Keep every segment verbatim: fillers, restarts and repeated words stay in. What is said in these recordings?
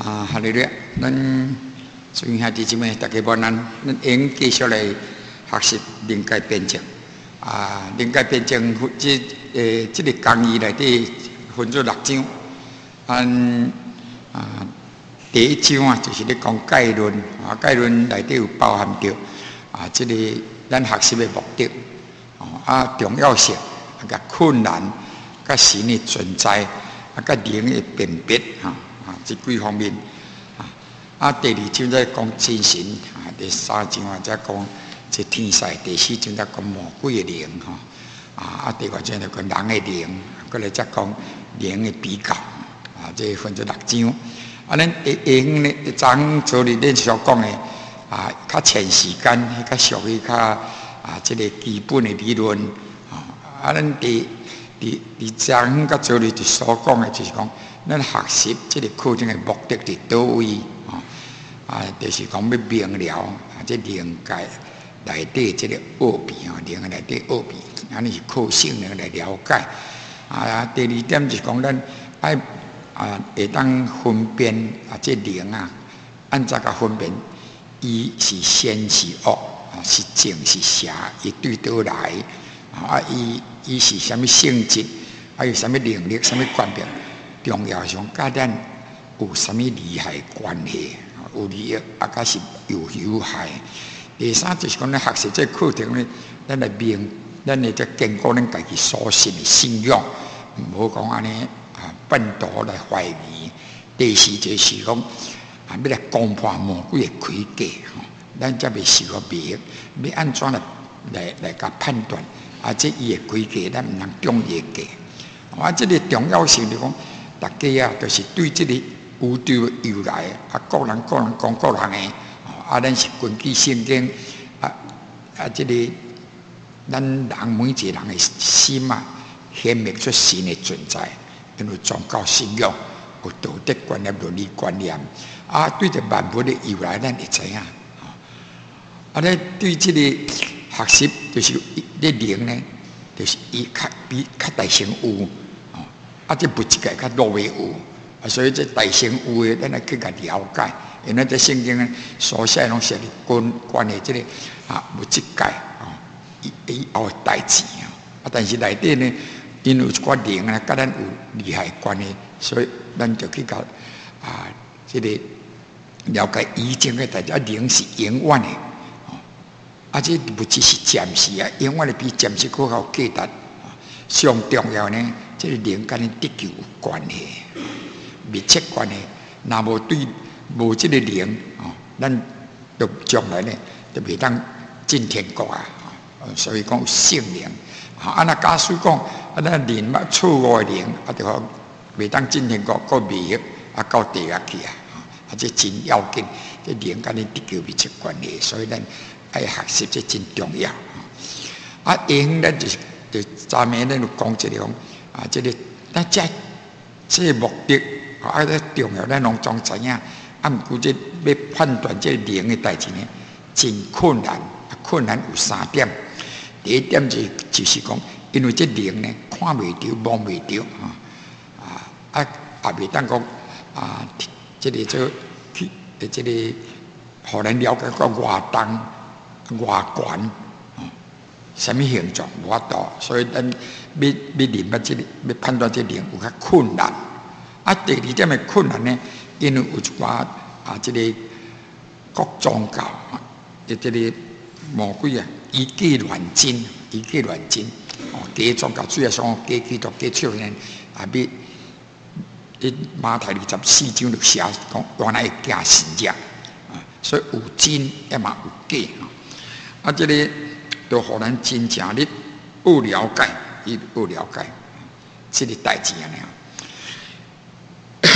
啊，哈利路亚！咱所以兄弟姊妹，大家晚安。咱应继续来学习灵界辩证。啊，灵界辩证这诶，这个讲义内底分做六章。按啊，第一章啊，就是咧讲概论啊，概论内底有包含着啊，这个咱学习的目的啊，重要性啊，甲困难，甲神的存在啊，甲灵的辨别哈。啊，这几方面啊，啊，第二章在讲真神啊，第三章啊在讲这天使，第四章在讲魔鬼的灵哈，啊，啊，第五章在讲人的灵，过来再讲灵的比较啊，这分做六章。啊，咱用呢一章做哩恁所讲的啊，较前时间，较属于较啊，这个基本的理论啊，啊，咱第第第章甲做哩就所讲的，就是讲。咱学习这个课程的目的伫倒位啊？啊，就是讲要明了啊，这灵界内底这个奥秘啊，灵界内底奥秘，安尼是靠圣灵来了解啊。第二点就是讲咱爱啊，会当分辨啊，这灵啊，按怎个分辨，伊是善是恶啊，是正是邪，伊对倒来啊？伊伊是啥物性质？还有啥物能力？啥物观点？重要上，甲咱有啥物利害关系？有利益，啊，甲是有有害。第三就是讲，咱学习这课程咧，咱来明，咱来再坚固咱家己所信的信仰，唔好讲安尼啊，笨拙来怀疑。第四就是讲，啊，要来攻破魔鬼的诡计，吼，咱才袂受到迷，要安怎来来来甲判断？啊，这伊的诡计，咱唔能中伊的计。啊，这个重要性就讲。大家啊，就是对这个宇宙的由来啊，各人各人讲各人的啊，咱是根据圣经啊啊，这个咱人每一个人的心啊，显明出神的存在，因为宗教信仰有道德观念、伦理观念啊，对着万物的由来，咱会知影啊。啊，咧对这个学习就是咧灵呢，就是伊较比较大成有。啊，这不一个较多为有，啊，所以这大乘有的，咱来去甲了解。因为这圣经呢，所写拢写的关关于这个啊物质界啊，以以后的代志啊。啊，但是内底呢，因为有一寡灵啊，甲咱有利害关系，所以咱就去甲啊，这个了解以前的代志。啊，灵是永远的，啊，这物质是暂时啊，永远的比暂时更好价值。上重要呢。这个灵跟你地球有关系，密切关系。那无对无这个灵啊，咱就将来呢就袂当进天国啊。所以讲圣灵啊，那假使讲啊，那人嘛错误的灵啊，就好袂当进天国，个迷啊到地狱去啊。啊，这真要紧，这灵跟你地球密切关系，所以咱爱学习这真重要啊。因咱就是就昨暝咱就讲这个讲。啊，这个咱这这个目的啊，咧重要，咱拢总知影。啊，毋过这要判断这灵的代志呢，真困难。啊，困难有三点。第一点就就是讲，因为这灵呢，看袂着、摸袂着啊，啊啊也袂当讲啊，这个做去这个，互咱了解个外重、外悬。什么形状无法度，所以咱要要认捌这个，要判断这灵有较困难。啊，第二点的困难呢，因为有一寡啊，这个各宗教啊，这这个魔鬼啊，以假乱真，以假乱真。哦，假宗教主要上假基督、假超人啊，要一马太二十四章就写讲，原来假神者啊，所以有真也嘛有假啊。啊，这个。都互咱真正哩有了解，伊有了解，这个代志安尼啊。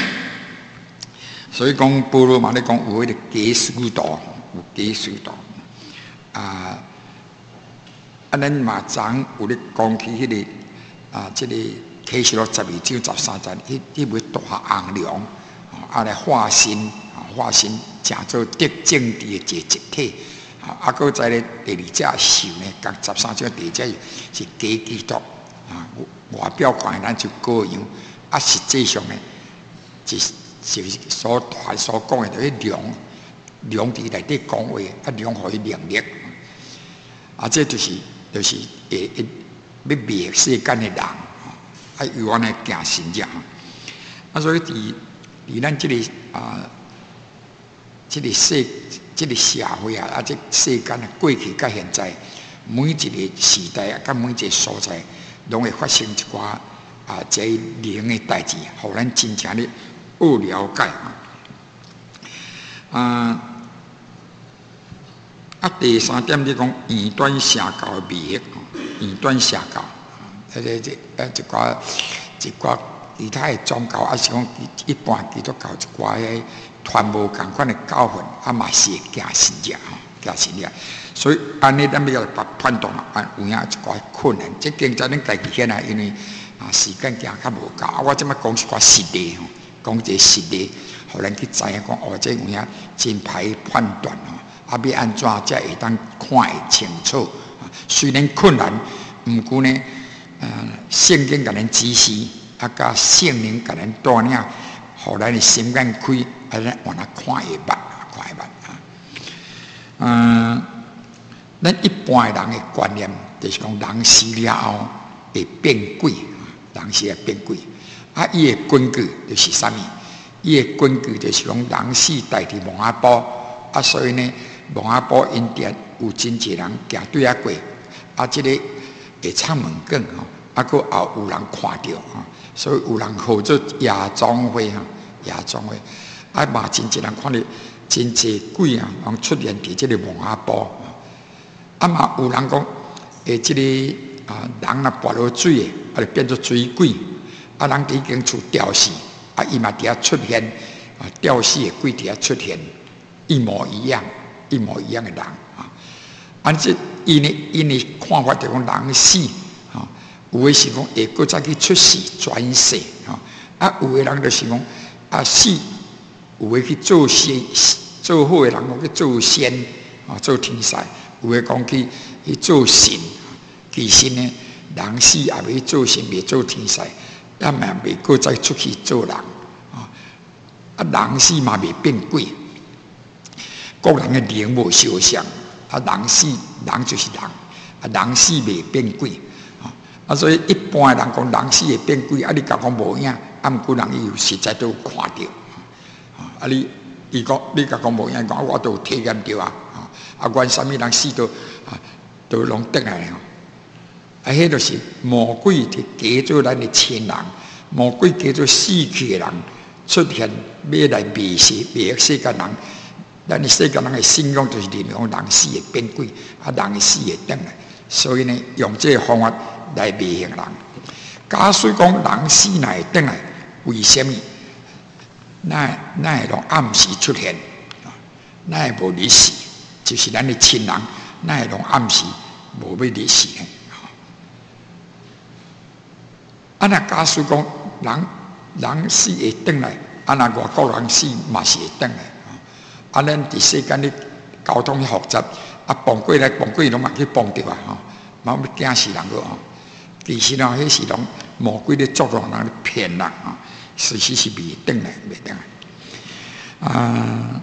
所以讲，保罗嘛咧讲有迄个假使徒，有假使徒啊。啊，咱嘛昨有咧讲起迄个啊，这个启示录十二章十三节，迄迄位大红龙啊来化身啊，化身成做得正治的一个集体。啊，搁在咧第二只兽呢，甲十三章第二只是假基督啊，外表看咱就各样，啊，实际上呢，是就是所传所讲的，就是量量伫内底讲话，啊量互伊能力，啊这就是就是会会要灭世间的人，啊由安尼行神者，啊所以伫伫咱这个啊这个世这个社会啊，啊这世间啊过去甲现在，每一个时代啊，甲每一个所在，拢会发生一寡啊这灵的代志，互咱真正的有了解啊。啊啊，第三点你讲异端邪教的魅力，异端邪教，啊，这这啊一寡一寡其他的宗教，啊是讲一般基督教一寡迄传无共款的教训，啊嘛是会惊神者吼，惊神者。所以安尼咱要把判断啊，有影一寡困难。这经在恁家己遐啦，因为啊时间行较无够，啊我即摆讲一寡实例吼，讲一个实例，互咱去知影讲哦，这有影真歹判断吼。啊，要安怎才会当看会清楚？虽然困难，毋过呢，呃，圣经甲咱指示，啊，甲圣灵甲咱带领，互咱的心眼开，啊，咱往那看会捌，看会捌啊。嗯，咱一般的人的观念，就是讲人死了后会变鬼，人死会变鬼。啊，伊的根据就是啥物？伊的根据就是讲人死代替亡阿宝，啊，所以呢。亡阿宝因殿有真济人行对啊过，啊，这个会插门梗吼，啊，佫后有人看到吼，所以有人号做夜总会吼，夜总会，啊嘛真济人看到真济鬼啊，人出现伫这个亡阿宝，啊嘛有人讲，诶，这个啊人若跋落水诶，啊就变做水鬼，啊人伫间厝吊死，啊伊嘛伫遐出现，啊吊死诶鬼伫遐出现，一模一样。一模一样的人啊，按这因为因为看法就讲人死啊，有的是讲会搁再去出世转世啊，啊有的人就是讲啊死，有的去做仙，做好的人讲去做仙啊，做天使，有的讲去去做神，其实呢，人死也未做神，未做天使，也嘛未搁再出去做人啊，啊人死嘛未变鬼。个人的灵无相像，啊，人死人就是人，啊，人死未变鬼，啊，啊，所以一般的人讲人死会变鬼，啊，你甲讲无影，啊，毋过人伊有实在都有看到，啊，啊，你伊讲你甲讲无影，讲我都有体验到啊，啊，阮啥物人死都啊，都拢转来吼，啊，迄就是魔鬼伫假做咱的亲人，魔鬼假做死去的人出现，要来迷世迷世间人。咱的世间人的信仰就是认为讲人死会变鬼，啊人死会转来，所以呢用这个方法来迷信人。假使讲人死哪会转来，为什么？那那会拢暗时出现，那会无离世，就是咱的亲人，那会拢暗时无要离世呢？啊那假使讲人人死会转来，啊那外国人死嘛是会转来。啊，咱伫世间的交通复杂，啊，碰过来碰过去，拢嘛去碰着啊，吼，嘛要惊死人个吼。其实啊，迄是拢魔鬼咧作弄人骗人啊，实实是未转来，未转来。啊，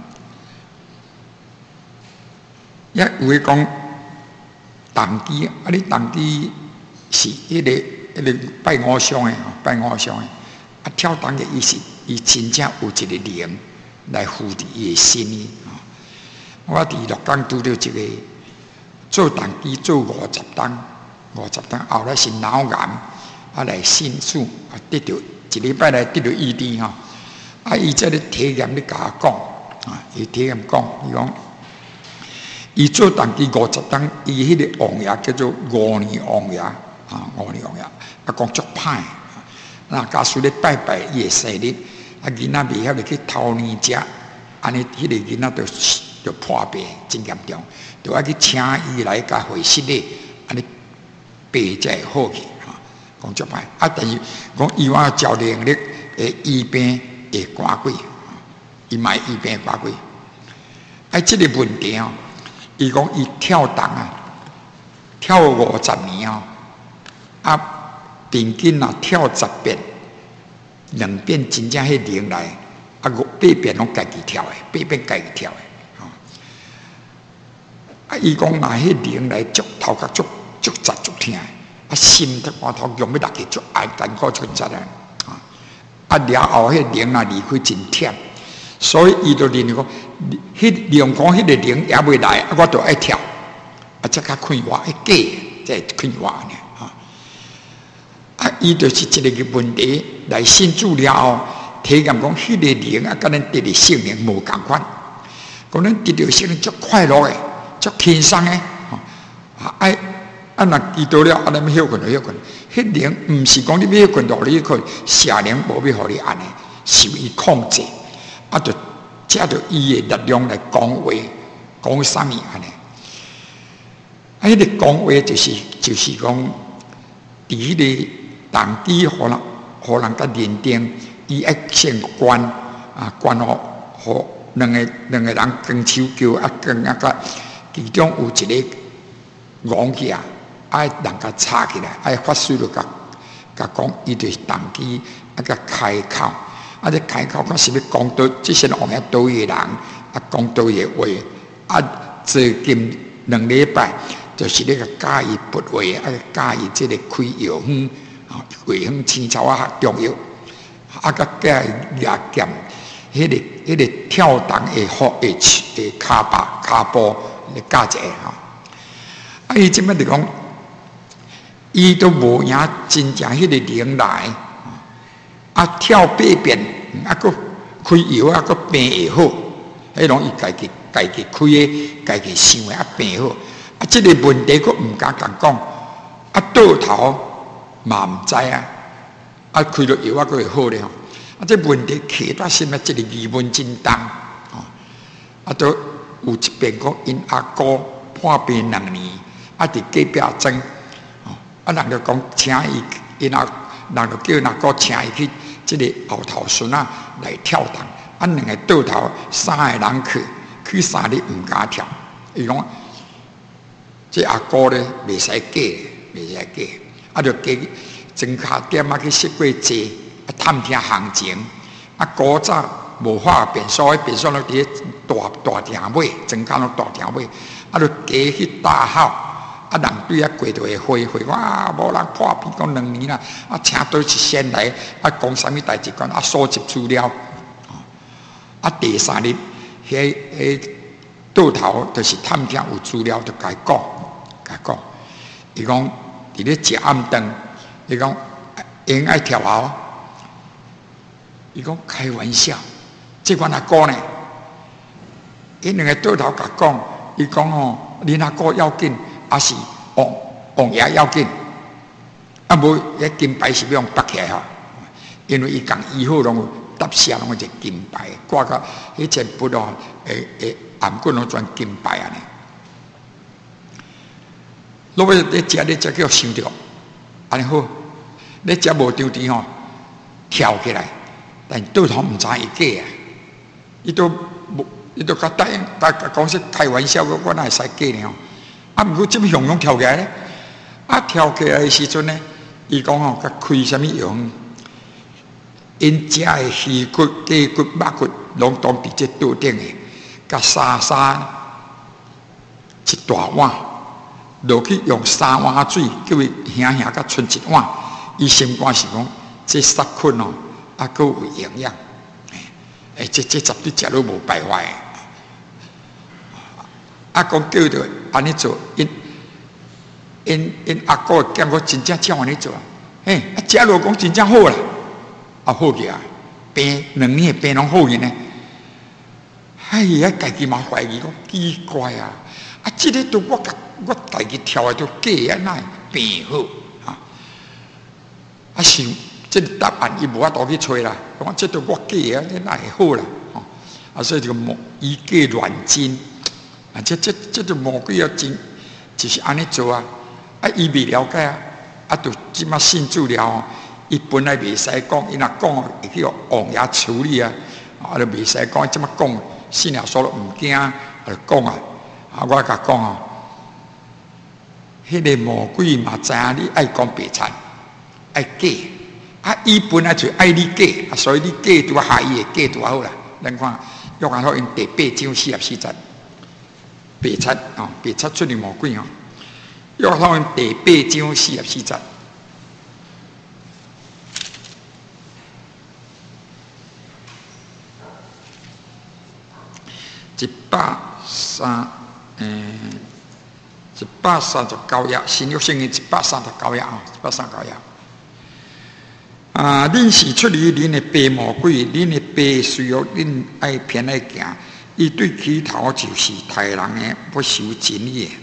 也有诶讲，当机啊，你当机是迄个迄个拜偶像诶，拜偶像诶，啊，跳当嘅意思，伊真正有一个灵。来附伫伊的心意啊！我伫鹿港拄到一个做当机做五十档，五十档后来是脑癌，啊来申诉啊，得到一礼拜来得到医治吼。啊，伊这个体验咧甲我讲啊，伊体验讲，伊讲伊做当机五十档，伊迄个王爷叫做五年王爷啊，五年王爷啊，讲足歹。那假使咧拜拜伊的生日。啊，囡仔未晓得去偷年食，安尼迄个囡仔就就破病，真严重，就爱去请伊来甲会室咧，安尼病才会好去哈。讲足歹，啊，但是讲伊话照能力会医病会赶鬼，伊嘛医病赶鬼。啊，即个问题哦，伊讲伊跳档啊，跳五十年哦，啊，平均啊跳十遍。两遍真正迄灵来，啊八遍拢家己跳的，八遍家己跳的。哦，啊，伊讲拿迄灵来足头壳足足杂足痛，啊心得我头用要落去足爱艰苦出杂啊！啊了后迄灵啊离开真忝，所以伊就认为讲，迄灵讲迄个灵也未来，啊我就爱跳，啊则较快活，迄假才快活呢。啊，伊就是一个问题来信主了后，体验讲迄个灵啊，甲咱得的性命无共款。讲咱得到性命足快乐的，足轻松的。啊，爱啊，若遇到了，啊，咱要休困就休困。迄灵毋是讲你要休困就你困，邪灵无要互你安尼，受伊控制。啊，就借着伊的力量来讲话，讲啥物安尼？啊，迄个讲话就是就是讲，伫迄个。当机互人互人甲认定，伊爱先关啊关互互两个两个人跟手叫啊跟啊个其中有一个戆起啊，爱人甲插起来，爱法师就甲甲讲，伊就是当机啊甲开口，啊这开口讲是要讲到即些往遐倒位人啊讲倒位话啊，最近两礼拜就是咧个教伊拔话啊教伊即个开药方。啊，卫生青草啊较重要，啊，甲加牙剑，迄个迄个跳动的好的的骹把骹步来教者吼。啊，伊即摆就讲，伊都无影真正迄个灵来，啊，跳八遍，啊，佫开药啊，佫病会好，迄拢伊家己家己开的，家己想的啊病好。啊，即个问题佫毋敢共讲，啊，倒头。嘛毋知啊，啊开了药啊，佫会好咧吼。啊，这问题起在心啊，这个疑问真重哦。啊，都有一遍讲因阿哥破病两年，啊伫隔壁庄哦，啊人就讲请伊，因阿人就叫阿哥请伊去这个后头孙啊来跳堂，啊两个倒头三个人去，去三日毋敢跳，伊讲这阿哥咧袂使假，袂使假。啊，就加增加点啊去识过济，啊探听行情。啊，古早无化便所，便所拢伫大大厅尾，增加拢大厅尾。啊，就加去大号，啊人对啊过就会回回哇，无人破病讲两年啦。啊，请倒一先来，啊讲啥物代志讲，啊收集资料。啊，第三日，迄迄倒头就是探听有资料，就甲伊讲，甲伊讲，伊讲。伫咧食暗顿，伊讲因爱跳后，伊讲开玩笑，即款阿哥呢？因两个倒头甲讲，伊讲吼，恁阿哥要紧，还是王王爷要紧？啊无，迄金牌是要用拔起来吼，因为伊共医好拢搭下拢一个金牌，挂到迄前不咯，诶诶，颔骨拢全金牌安尼。落尾你食你才叫想着，安尼好，你食无张甜吼，跳起来，但倒头毋知伊假啊，伊都无，伊都甲答应，甲讲说开玩笑，我我哪会使假呢吼？啊，毋过即么雄雄跳起来咧，啊跳起来的时阵呢，伊讲吼，甲开什么药？因食的鱼骨、鸡骨、肉骨，拢当伫这桌顶的，甲沙沙一大碗。落去用三碗水，叫伊轻轻甲剩一碗。伊心肝是讲，这杀菌哦，啊，佫有营养。诶，这这绝对食都无败坏。啊，讲叫着安尼做，因因因阿哥见我真正照安尼做，嘿，啊，食落讲真正好啦，啊好去啊，病两年病拢好去呢。哎呀，家己嘛怀疑讲奇怪啊，啊，这个都我甲。我家己跳的都假啊，哪会变好啊？啊，想这个答案伊无法度去找啦。讲这都我假啊，你哪会好啦？哦，啊，所以这个魔以假乱真啊，这这这就魔鬼要真，就是安尼做啊。啊，伊未了解啊，啊，就即马信主了哦。伊本来未使讲，伊若讲会去王爷处理啊，啊，就未使讲，即马讲信了说了毋惊，啊，就讲啊，啊，我甲讲啊。迄个魔鬼嘛知影你爱讲白惨，爱假啊！伊本来就爱你假，所以你假拄害伊的假拄好啦， 咱看约翰福音第八章四十四节，八七哦，八七出的魔鬼哦。约翰福音第八章四十四节，一百三嗯，一百三十九页，新约圣经一百三十九页啊，一百三十九页。啊！恁是出于恁的爸魔鬼，恁的爸需要恁爱偏爱行，伊对起头就是害人的，不守真理的。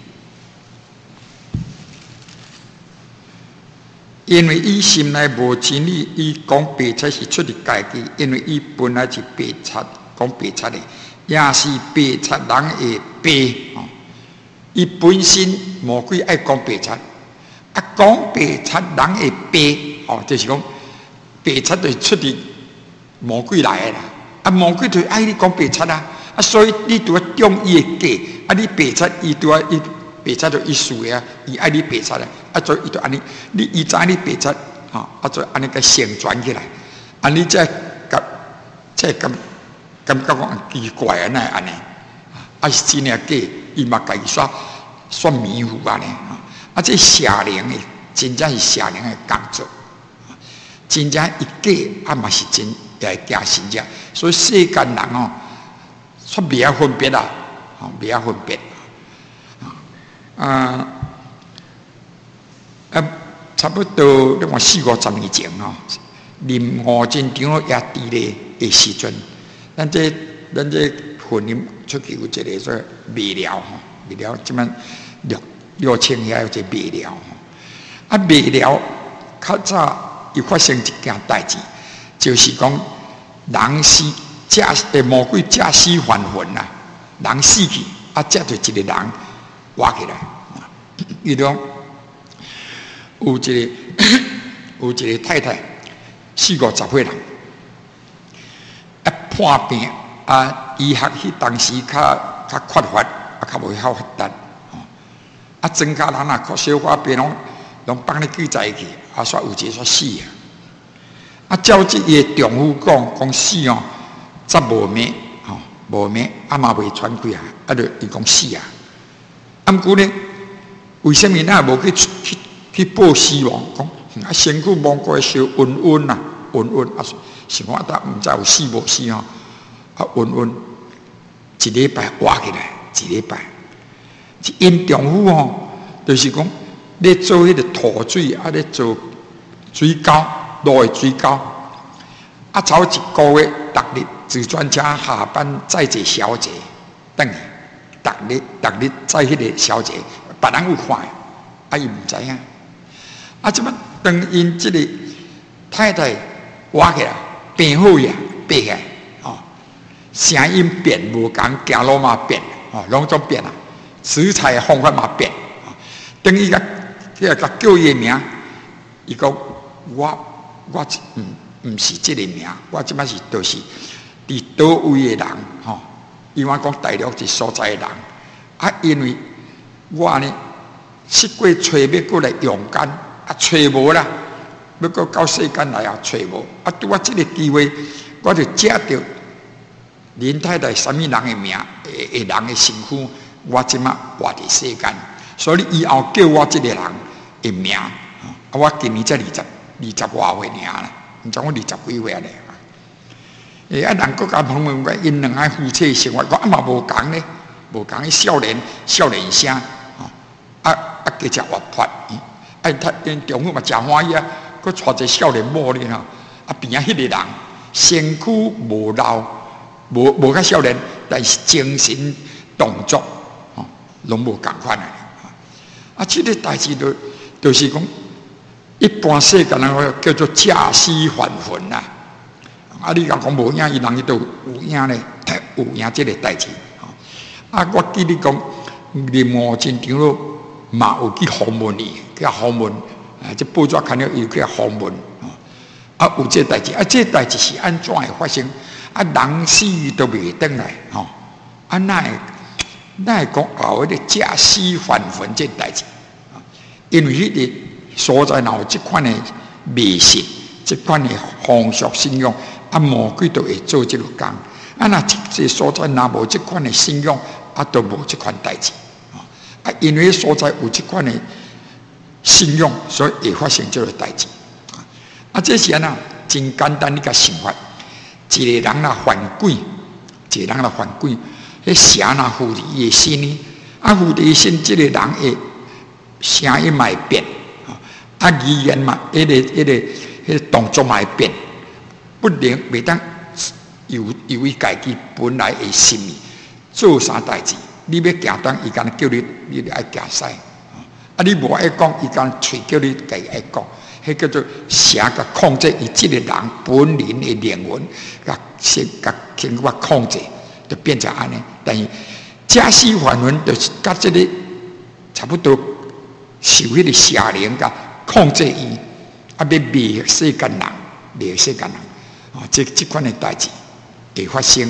因为伊心内无真理，伊讲白贼是出于家己，因为伊本来是白贼，讲白贼的，也是白贼人的爸哦。伊本身魔鬼爱讲白贼，啊，讲白贼人的爸哦，就是讲。白贼就出伫魔鬼来的啦，啊魔鬼就爱你讲白贼啊，啊所以你拄要中伊的计，啊你白贼伊拄要伊白贼就伊输的啊，伊爱你白贼啊，啊所以伊就安尼，你伊知你白贼啊，啊所以安尼个宣传起来，啊你再感再感感觉讲奇怪啊，那安尼，啊是真诶假，伊嘛家己煞煞迷糊安尼啊，啊这邪灵的真正是邪灵的工作。真正一假啊嘛是真，也会惊真正，所以世间人哦，煞袂晓分别啊，吼袂晓分别啊啊，差不多你看四五十年前哦，林湖战场也伫咧的时阵，咱这咱这婚姻出去有一个说未了吼，未了即摆六六千遐有一个未了吼，啊未了较早。又发生一件代志，就是讲人死假诶魔鬼假死还魂啦，人死去啊，接着一个人活起来。伊讲有一个有一个太太四五十岁人，啊破病啊，医学迄当时较较缺乏，啊较无晓发达，啊增加人啊，小可病拢拢帮你记在一起。啊，煞有一个煞死啊！啊，照即个丈夫讲，讲死哦，则无命，吼、哦，无命，啊嘛未传开啊，啊，就伊讲死啊！啊，毋过呢，为什么咱无去去去报死亡？讲啊，身躯望过小温温呐，温温啊，想讲但毋知有死无死哦，啊，温温一礼拜活起来，一礼拜，因丈夫哦，就是讲。咧做迄个吐水，啊咧做水沟，路的水沟，啊走一个月，逐日自专车下班载一个小姐，等于逐日逐日载迄个小姐，别人有看，啊伊毋知影，啊即摆当因即个太太活起来，变好呀，变起来，哦，声音变无共，行路嘛变，哦，拢总变啊，食材的方法嘛变，哦，等于个。即个甲叫伊个名，伊讲我我毋毋是即个名，我即摆是都是伫倒位的人吼。伊我讲大陆一所在的人，啊，因为我呢七过找要过来用间，啊找无啦，要过到世间来啊找无，啊拄啊即个机会，我就借着林太太什么人的名，诶诶人的身躯，我即摆活伫世间。所以以后叫我这个人的名，啊，我今年才二十二十外岁尔啦，毋知我二十几岁咧。诶，啊，人国家朋友讲，因两个夫妻生活，我啊嘛无共咧，无共伊少年少年声，啊啊啊，加只活泼，啊，他因丈夫嘛真欢喜啊，佮带一个少年某咧吼，啊边啊迄个人身躯无老，无无较少年，但是精神动作，吼，拢无共款啊。啊，这个代志就就是讲，一般世间人叫做假死还魂啦。啊，你讲讲无影，伊人伊都有影咧，有影这个代志。啊，我记你讲，林湖战场咯，嘛有去访问伊，去访问，啊，这报纸看了有去访问，啊，有这代志，啊，这代志是安怎会发生？啊，人死都未转来，吼，啊，那会？那会讲后迄个假死还魂这代志，因为迄个所在若有即款的迷信，即款的风俗信仰，啊魔鬼都会做即个工， 啊，那这所在若无这款的信仰，啊，都无这款代志。啊，因为所在有这款的信仰，所以会发生这个代志。啊，这些呢，真简单一个想法。一个人若犯鬼，一个人若犯鬼，迄蛇若附伫伊的心呢，啊，附伫伊心，这个人会声音嘛会变，啊，语言嘛，迄个、迄个、迄个动作嘛会变，不能袂当由由伊家己本来的心意做啥代志。你要行当，伊敢叫你，你就爱行使；啊，你无爱讲，伊敢喙叫你家己爱讲。迄叫做蛇甲控制伊即个人本人的灵魂，甲先甲经过控制，就变成安尼。但是假使还魂，就是甲即个差不多受迄个邪灵甲控制伊，啊，要灭世间人，灭世间人，啊，即即款的代志会发生。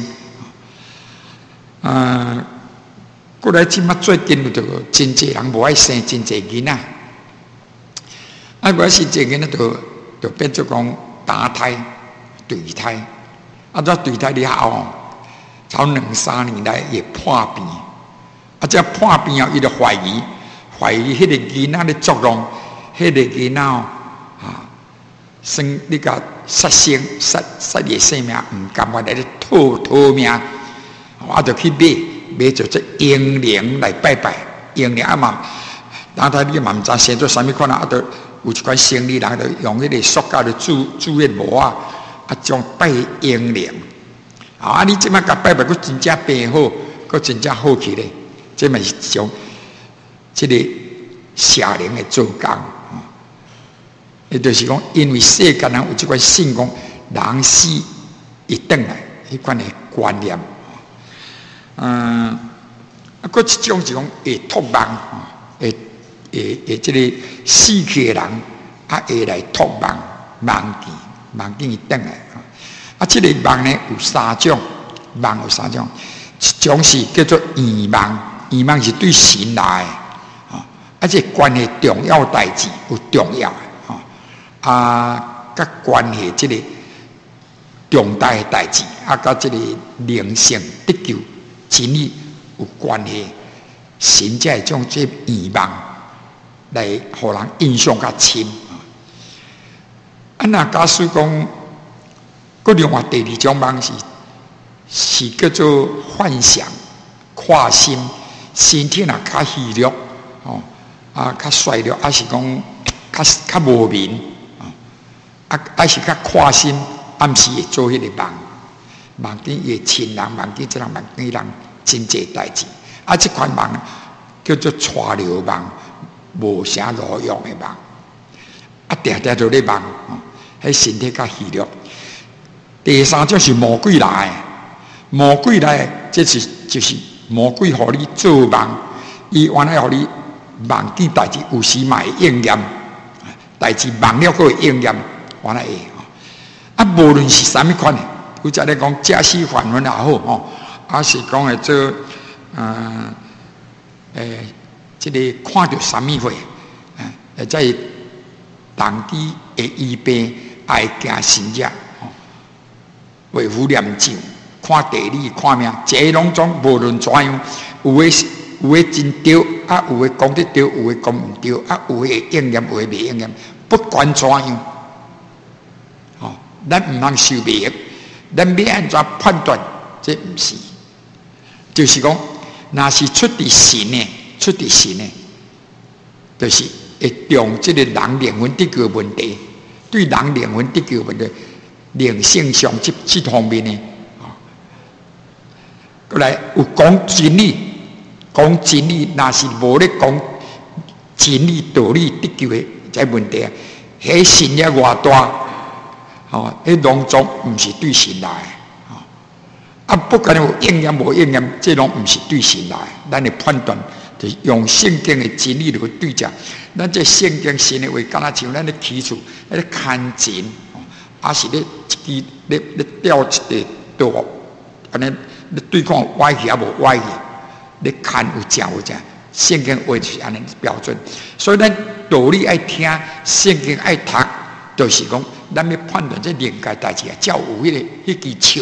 啊，过来即马最近有着真济人无爱生真济囡仔。啊，我是这个呢，就就变做讲打胎、对胎，啊，这对胎了后，超两三年来也破病，啊，这破病后，伊就怀疑，怀疑迄个囡仔的作用，迄个囡仔啊，生那个杀生、杀杀业生命，唔甘愿来咧讨讨命，啊，就去买买做这婴灵来拜拜，婴灵啊嘛，打胎你嘛唔知生做啥物款啊，就。有一款生理人就用迄个塑胶的注注液膜啊，啊，将拜婴灵，啊，你即摆甲拜拜，佫真正变好，佫真正好起来，这嘛是一种即个邪灵的做工啊。也就是讲，因为世间人有即款信仰，人死一转来，迄款的观念，嗯，啊，佫一种是讲会托梦啊，会。会会即个死去的人啊，会来托梦梦见梦见伊转来啊！啊，即个梦呢有三种，梦有三种，一种是叫做圆梦，圆梦是对神来的啊，而且关系重要代志有重要的啊，啊，甲关系即个重大的代志啊，甲即个灵性得救真理有关系，神才会将这圆梦。来，互人印象较深啊！啊，那假使讲，佮另外第二种梦是是叫做幻想、看心，身体若较虚弱哦，啊，较衰弱，还是讲较较无明啊，啊，还是较看心，暗时会做迄个梦，梦见伊亲人，梦见这人，梦见人真济代志，啊，这款梦叫做带流梦。无啥路用的梦，啊，定定就咧梦，迄身体较虚弱。第三种是魔鬼来的，魔鬼来的，这是就是魔鬼互你做梦，伊原来互你梦见代志，有时嘛会应验，代志梦了佫会应验，原来会啊。无论是啥物款的，有则咧讲假使还魂也好吼，啊是讲诶做，嗯，诶。即个看到啥物货，啊，在人机会医病，爱行神者，为父念经，看地理，看命，这拢总无论怎样，有诶有诶真对，啊有诶讲得对，有诶讲唔对，啊有诶会应验，有诶未应验，不管怎样，哦，咱唔通受迷，咱要安怎判断？这唔是，就是讲，若是出伫神诶。出伫神呢，就是会用这个人灵魂得救问题，对人灵魂得救问题，灵性上这这方面呢，啊，过来有讲真理，讲真理，若是无咧讲真理道理得救的这问题啊，迄神也偌大，哦，迄拢总唔是对神来的，啊，啊，不管有应验无应验，这拢唔是对神来的，咱的判断。就用圣经的真理来对照，咱这圣经神的话，敢若像咱咧起厝咧看钱，还是咧一支咧咧吊一个刀，安尼咧对看歪去也无歪去，咧看有正有正，圣经话就是安尼标准。所以咱道理爱听，圣经爱读，就是讲咱要判断这灵界代志啊，才有迄个迄支手，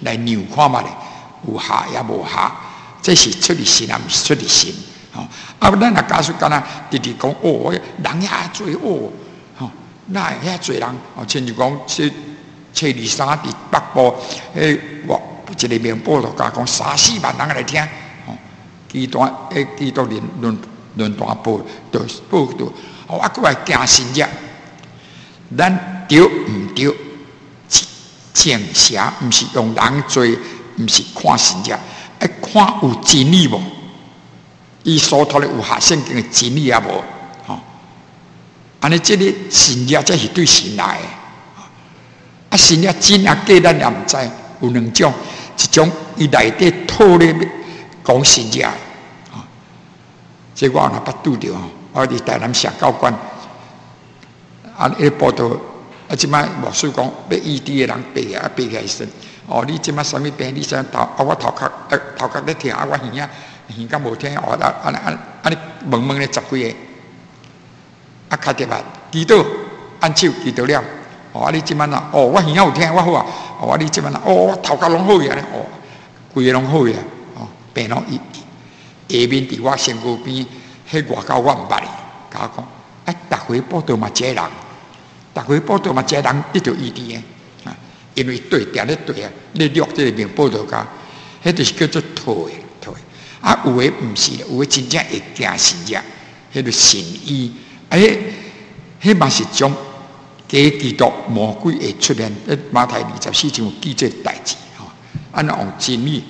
来量看嘛咧，有下也无下，这是出离心啊，毋是出离心。吼、哦，啊，咱若假使干那直直讲哦，人遐侪哦，吼、哦，那遐侪人，哦，亲像讲这初二三伫北部，诶，我一个名报道家讲三四万人来听，吼、哦，基督诶，基督论论论坛报道报道，哦，啊，佫来惊神者，咱对毋对？正邪毋是用人做，毋是看神者，爱看有真理无？伊所托的有下圣经的真理也无，吼、哦，安尼这个神者才是对神来的，啊，神者真啊假咱也毋知，有两种，一种伊内底套咧讲神者，啊、哦，这我若捌拄着吼，我伫台南社教馆，啊，迄报道。啊！即摆牧师讲，要异地的人爬啊，爬起来身。哦，你即摆什么病？你想头啊？我头壳啊，头壳咧听啊，我耳啊，耳甲无听。哦，啊啊啊啊！你问问咧十几个，啊，开点吧，祈祷，按手祈祷了。哦，啊，你即摆啊，哦，我耳有听，我好啊。哦，啊，你即摆啊，哦，我头壳拢好呀咧。哦，规个拢好呀。哦，病拢伊下面伫我身躯边，迄外口我毋捌哩。甲我讲，啊，逐回报道嘛，这人。逐回报道嘛，这人得着异地的，啊，因为对，定咧对啊，咧录这个名报道家，迄就是叫做套的，套的。啊，有诶毋是，有诶真正会惊神者，迄个神医，啊，迄迄嘛是种假基督魔鬼会出现。诶，马太二十四章有记这代志，吼、哦，按照用真理，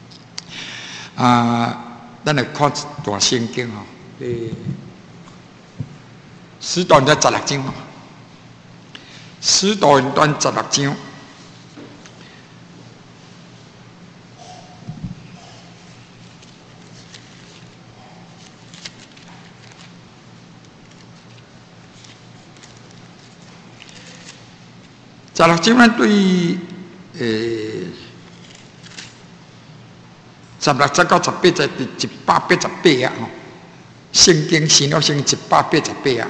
啊，咱来看大圣经吼，诶，使徒在十六章吼。使徒行传十六章，十六章咱对诶十六节到十八节第一百八十八啊，吼，圣经新约圣经一百八十八啊。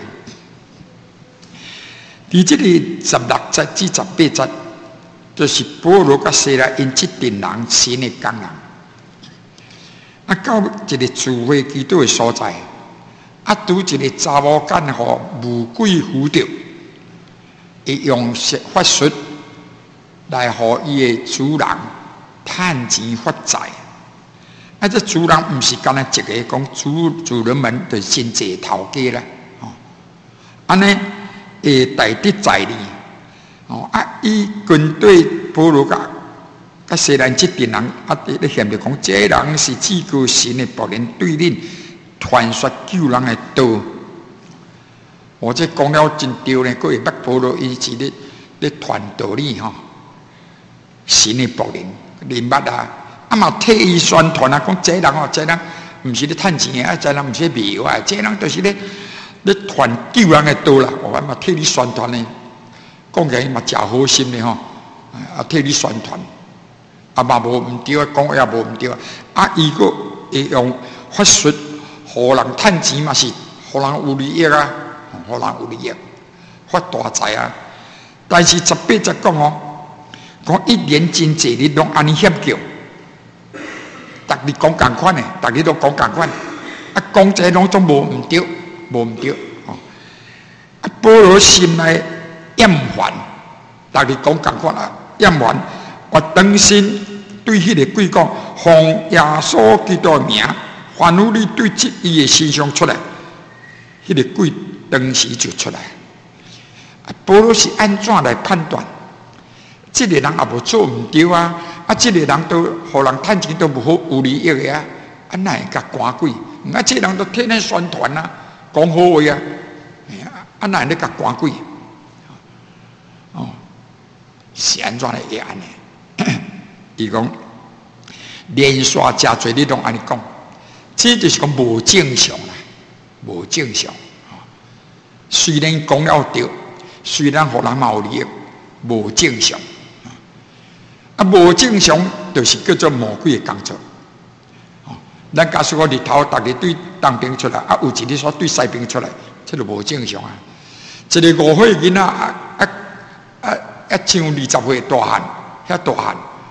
伫这个十六节至十八节，就是保罗甲西拉因这群人神的工人，啊，到一个聚会基督的所在，啊，拄一个查某干互魔鬼附着，会用法术来互伊的主人趁钱发财。啊，这主人毋是干那一个讲主主人们的真济头家啦，哦，安尼。会大得财力，哦啊！伊军队保罗甲甲西兰这群人啊，咧嫌着讲，这人是至高神的仆人，对恁传说救人的道。我这讲了真对呢，佫会捌保罗伊是咧咧传道理吼，神的仆人，明捌啊！啊嘛替伊宣传啊，讲这人哦，这人毋是咧趁钱啊，这人毋是咧卖啊，这人就是咧。咧传救人的道啦，我嘛替你宣传呢，讲起来嘛真好心的吼，啊替你宣传，啊嘛无毋对啊，讲也无毋对啊，啊伊个会用法术，互人趁钱嘛是，互人有利益啊，互人有利益，发大财啊。但是十八节讲哦，讲一年真济日拢安尼险叫，逐日讲共款的，逐日都讲共款，啊讲这拢总无毋对。无毋对，哦！啊，保罗心内厌烦，逐日讲共款啊，厌烦。我当心对迄个鬼讲，奉耶稣基督的名，凡有你对这伊的身上出来，迄、那个鬼当时就出来。啊，保罗是安怎来判断？这个人也无做毋对啊，啊，这个人都互人趁钱都无好有利益的啊，啊，哪会甲赶鬼？啊，这个人都天天宣传啊。讲好话啊，啊哪会甲赶鬼？哦，是安怎来会安尼？伊讲连续真侪你拢安尼讲，这就是讲无正常啦，无正常。虽然讲了对，虽然互人嘛有利益，无正常。啊，无正常就是叫做魔鬼的工作。咱假使我日头逐日对东边出来，啊有一日煞对西边出来，这就无正常啊！一个五岁囡仔啊啊啊啊，像二十岁大汉，遐大汉，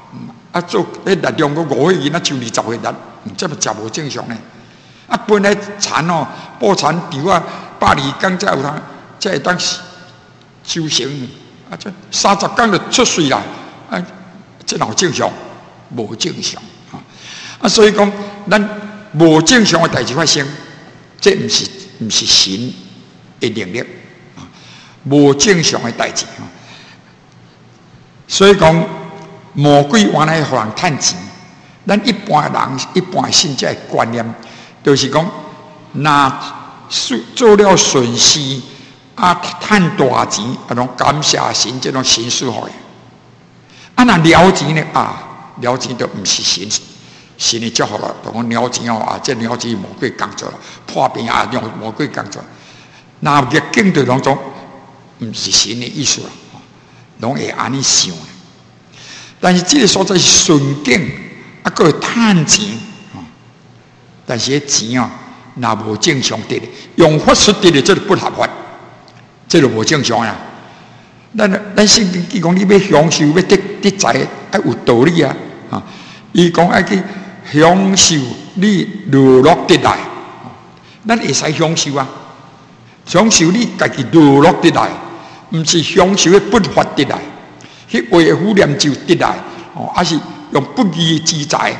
啊，做迄力量个五岁囡仔就二十岁力，这么食无正常呢？啊，本来产哦，抱产场啊，百二天才有通，才会当修行，啊，这三十天就出水啦，啊，这哪有正常？无正常啊！啊，所以讲，咱无正常的代志发生，这毋是毋是神的能力啊，无正常的代志啊。所以讲，魔鬼原来互人趁钱，咱一般人一般信这观念。就是讲，那做了损失啊，赚大钱啊，种感谢神这种形式好的。啊，那了钱呢啊，了钱都唔是神，神的祝福了。就讲了钱哦啊，这了钱魔鬼工作了，破病啊用魔鬼工作。那逆境对当中，唔是神的意思啦，拢会安尼想。但是这个所在是顺境，啊，佫会赚钱。但是迄钱啊，若无正常得的，用法术得的，这就不合法，这就无正常啊。咱咱圣经讲，你要享受，要得得财，要有道理啊！啊，伊讲爱去享受你乐乐得来，咱会使享受啊，享受你家己乐乐得来，毋是享受迄不法得来，迄为虎念就得来，哦，还是用不义之财。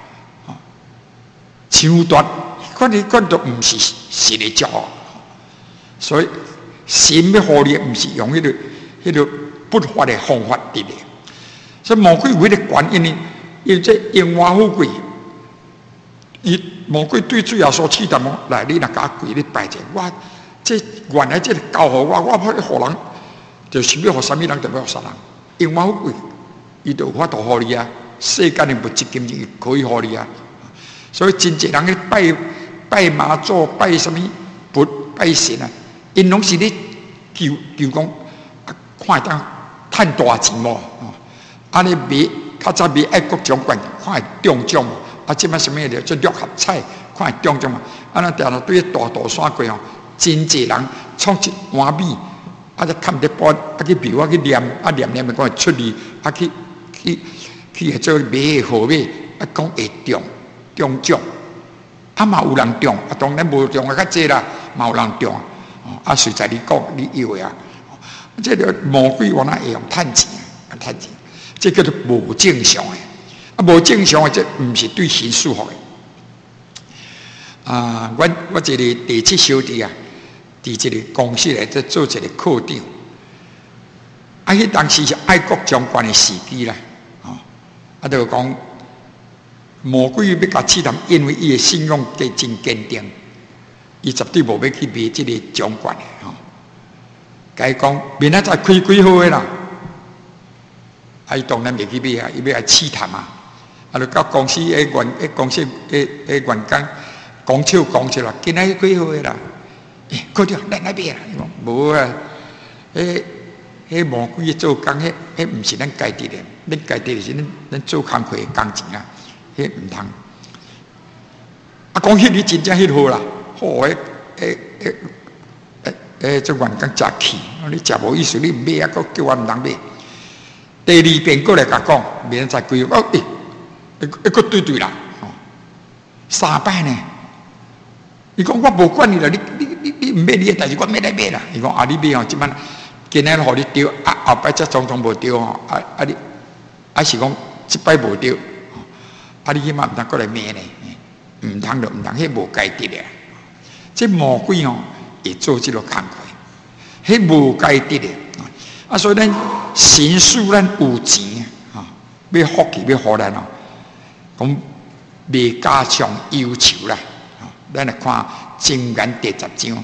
抢夺，款你款都唔是神的祝福，所以神要互你，唔是用迄、那个、迄、那个不法的方法得的。所以魔鬼为了管，因为因为这荣华富贵，伊魔鬼对主耶稣试探讲：来，你若甲跪你拜者，我这原来这个教互我，我要互人，就是要互啥物人，就要互啥人。荣华富贵，伊就有法度互你啊！世间的物质金钱可以互你啊！所以真侪人去拜拜妈祖、拜什么佛、拜神啊，因拢是咧求求讲，看当赚大钱无？哦，安尼买较早买爱国奖冠，看会中奖啊！即摆什么了？做六合彩，看会中奖嘛？啊，那定了对大大山过哦，真侪人创一碗米，啊，就看得包，啊去庙啊去念，啊念念咪讲会出力，啊去去去去做买个号码，啊讲会中。中奖，啊嘛有人中，啊当然无中啊较济啦，嘛有人中啊，啊实在你讲你以为啊，这个魔鬼原来会用趁钱，啊趁钱，这叫做无正常的，啊无正常的，这毋是对神舒服的。啊，我我这个第七小弟啊，伫这个公司内在做一个课长，啊，迄当时是爱国将官的时机啦，啊，啊就讲。魔鬼要甲试探，因为伊的信用真坚定，伊绝对无要去卖这个奖冠的吼。甲伊讲，明仔载开几号的啦？啊，伊当然袂去买啊，伊要来试探啊。啊，就到公司诶员诶公司诶诶员工讲笑讲笑啦，今仔几号的啦？诶，快点，咱来买啦！伊讲无啊，迄迄魔鬼做工，迄迄毋是咱家己的，咱家己是咱咱做工课的工钱啊。迄唔通，啊！讲迄日真正迄好啦，好诶诶诶诶诶，做员工真气，你真无意思，你唔买啊，佫叫我唔通买。第二遍过来甲讲，明仔载几号？哦，诶，一一个对对啦，哦，三摆呢。伊讲我无管你啦，你你你你唔买你诶代志，我买来买啦。伊讲啊，你买哦，即摆今日互你丢，啊后摆则总总无丢吼，啊啊你啊是讲即摆无丢。啊！你起码唔通过来骂呢，唔通就唔通，迄无该得的。这魔鬼哦，会做这个工课，迄无该得的。啊，所以咱神使咱有钱啊，要福气要互咱哦，讲未加上要求啦。啊，咱来看箴言第十章。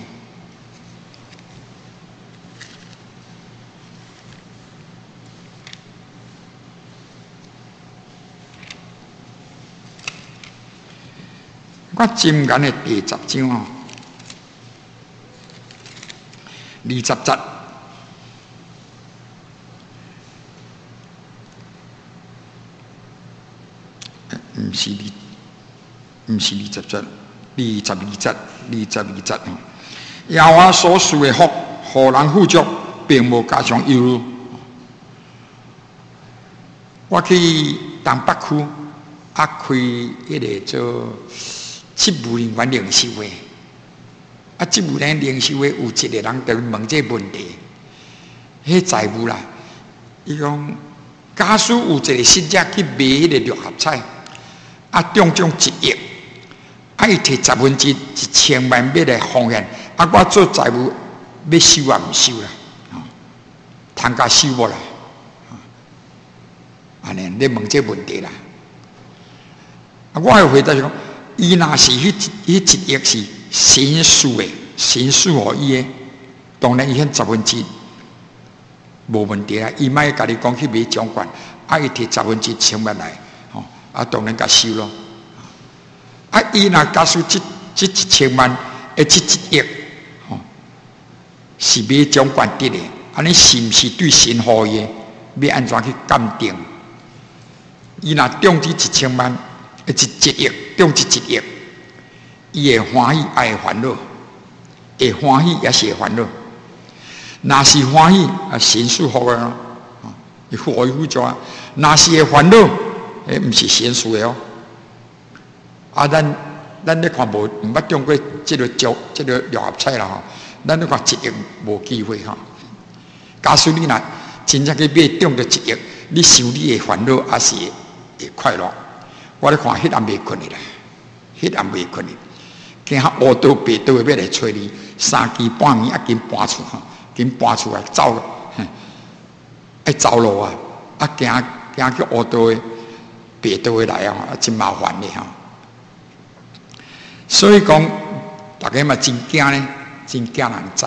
我箴言的第十章哦，二十节，唔是二，唔是二十节，二十二节，二十二节哦。耶和華所賜的福，互人富足，並無加上憂慮。 我去东北区啊开迄个做职务人员领袖会，啊职务人员领袖会有一个人就问这个问题，迄财务啦，伊讲假使有一个新者去买迄个六合彩，啊中奖一亿，啊伊摕十分之一千万买来奉献，啊我做财务要收啊毋收啦，摊价收无啦？安尼，你问这问题啦。啊，我的回答是讲，伊若是迄迄一亿是神赐的，神赐互伊的，当然伊迄十分之一无问题啦。伊莫甲你讲去买奖券，啊，伊摕十分之一千万来，吼，啊，当然甲收咯。啊，伊若假使即即一千万，诶，即一亿，吼，是买奖券得的，安尼是毋是对神互伊的？要安怎去鉴定？伊若中至一千万，一一亿，中至一亿，伊会欢喜，也会烦恼，会欢喜也是会烦恼。若是欢喜，啊，神赐福的咯，伊互伊福州啊。若是会烦恼，诶，毋是神赐的哦。啊，咱咱咧看无毋捌中过即个奖，即个六合彩啦吼，咱咧看一亿无机会吼。假使你若真正去买中着一亿，你受你的烦恼也是会快乐。我咧看，迄暗袂困去啦，迄暗袂困去，惊遐乌刀白刀要来找你，三更半暝啊，紧搬出吼，紧搬出来走，爱走路啊，啊惊惊去乌刀的白刀的来啊，啊真麻烦的吼。所以讲，大家嘛真惊呢，真惊人知。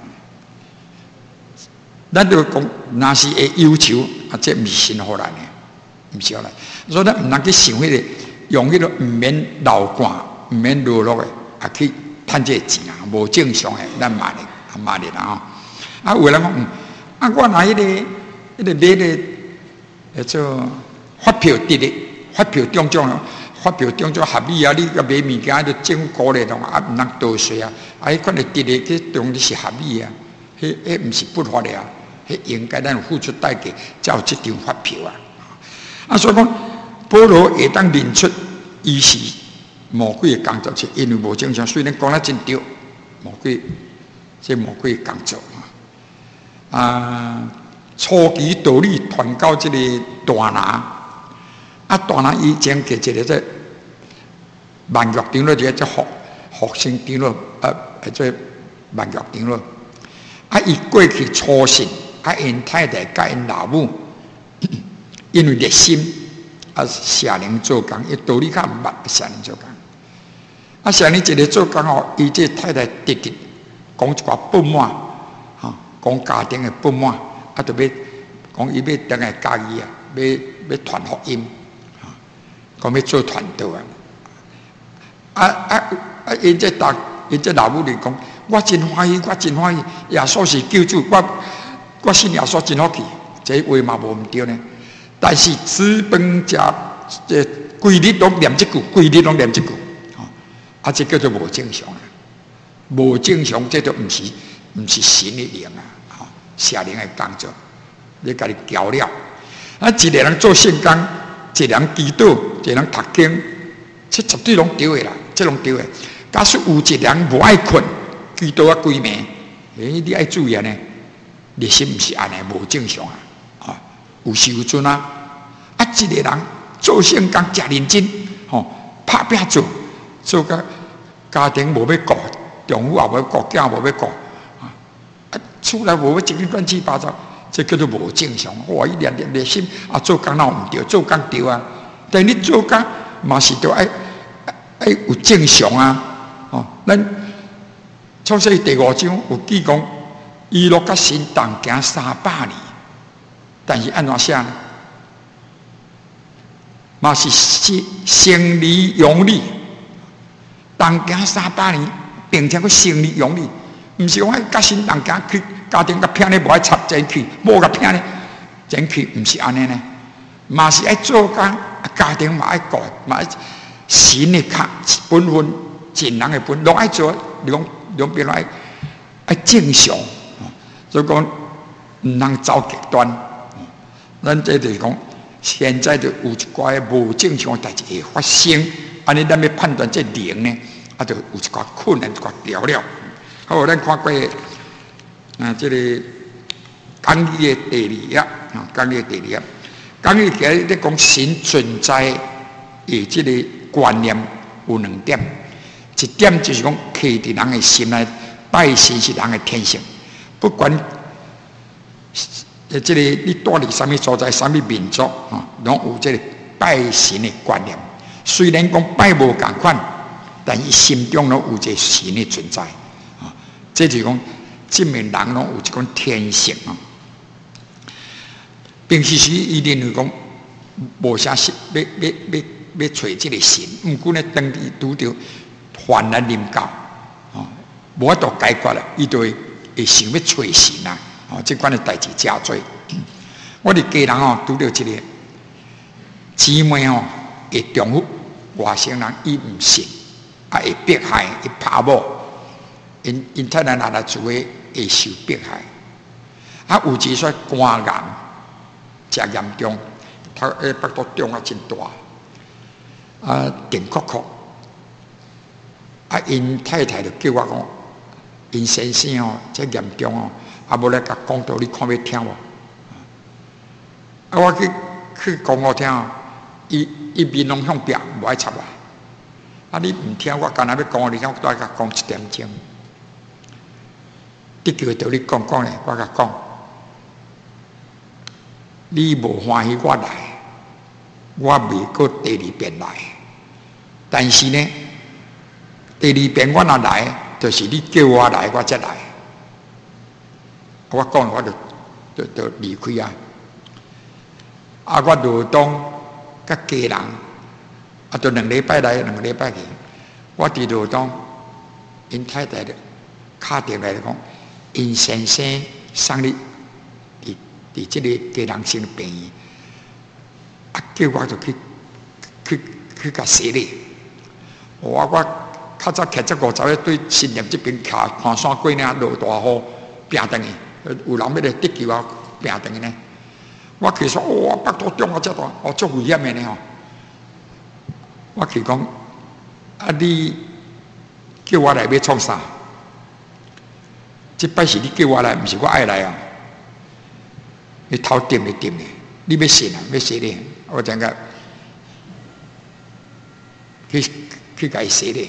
咱就讲，若是会忧愁，啊，这毋是神互咱的，毋是互咱。所以咱毋通去想迄个，用迄个毋免流汗、毋免落落的，啊去趁这个钱啊，无正常的，咱骂咧，啊骂咧啦吼。啊，有人讲，嗯，啊，我拿迄个、迄个买咧，叫做发票得的，发票中奖咯，发票中奖合理啊，你个买物件，就政府鼓励咯，啊，毋通多税啊，啊，迄款的得的，这当然是合理啊，迄迄毋是不法的啊。迄应该咱有付出代价，才有这张发票啊！啊，所以讲保罗会当认出，伊是魔鬼的工作，是因为无正常。虽然讲得真对，魔鬼这魔鬼的工作啊！啊，初期道理传到这个大拿，啊，大拿以前给一个这万玉长老，一个这学学生长老，啊，这万玉长老，啊，伊过去初信。啊，因太太甲因老母，因为热心，啊，下令做工，伊道理较毋捌，下令做工。啊，下令一个做工哦，伊这太太直直讲一寡不满，哈，讲家庭的不满，啊，就要讲伊要等下家己啊，要要传福音，哈，讲要做传道啊。啊啊啊！因这大，因这老母就讲，我真欢喜，我真欢喜，耶稣是救主，我。我信耶稣真好去，这话嘛无毋对呢。但是资本家这规律拢念这句，规律拢念这句，啊，这叫做无正常啊！无正常，这就毋是毋是神的灵啊！哈，邪灵的工作，你家己教了。啊，一个人做圣工，一个人祈祷，一个人读经，这绝对拢对的啦，这拢对的。假使有一个人无爱困，祈祷啊规暝，诶，你爱注意呢。热心毋是安尼，无正常啊！啊，有时有阵啊，啊，一个人做圣工真认真，吼、哦，拍拼做，做个家庭无要顾，丈夫也无要顾，囝无要顾，啊，啊，厝内无要整天乱七八糟，这叫做无正常。哇，伊热热热心啊，做工哪有毋对？做工对啊，但你做工嘛是着爱爱有正常啊！哦，咱创世第五章有记讲。伊落甲神同行三百年，但是安怎写呢？嘛是生理用理，同行三百年，并且佫生理用理，毋是讲爱甲神同行去家庭甲拼咧无爱插进去，某甲拼咧进去，毋是安尼呢？嘛是爱做工，家庭嘛爱顾，嘛爱神的卡本分，尽人的本，拢爱做，两两边爱爱正常。所以讲，毋通走极端。咱这就是讲， 现在就有一寡无正常的代志会发生，安尼咱要判断这灵呢，啊，就有一寡困难，一寡条了。好，咱看过啊，这个讲义的第二页啊，讲义的第二页，讲义其实咧讲神存在的这个观念有两点，一点就是讲刻伫人的心内，拜神是人的天性，不管。呃，这个你住伫什么所在、什么民族啊，拢有这个拜神的观念。虽然讲拜无共款，但伊心中拢有一个神的存在啊。这就是讲，证明人拢有一种天性啊。平时时伊认为讲无啥事，要要要要找这个神，毋过呢，当伊拄着患难临到啊，无法度解决了，伊就会会想要找神啊。哦，这款的代志真多。我哋家人哦，拄到一个姊妹哦，会丈夫外省人，伊唔信，啊会迫害，会拍某，因因太太拿来做诶，会受迫害。啊，有一说肝癌，真严重，他诶腹肚肿啊真大，啊电哭哭。啊，因太太就叫我讲，因先生哦，这严重哦。啊，无来甲讲道，你看要听无？啊，我去去讲我听，伊伊面拢向壁，无爱插我。啊，你唔听我，干那要讲你听，我再甲讲一点钟。你叫道你讲讲咧，我甲讲，你无欢喜我来，我未过第二遍来。但是呢，第二遍我若来，就是你叫我来，我才来。我讲我就就就离开啊！啊，我罗东甲家人啊，就两礼拜来，两个礼拜去。我伫罗东，因太太的敲电来讲，因先生生日伫伫即个家人生病院，啊，叫我就去去去甲洗礼。我我较早徛只五十个对新店这边徛盘山过呢，落大雨，拼等去。有人要来得救啊，拼等去呢。我去说，哇，腹肚肿啊，这大，哦，足危险的呢吼。我去讲，啊，你叫我来要创啥？这摆是你叫我来，不是我爱来啊。你头点就点的，你要信啊，要信的，我讲个去去甲伊说的。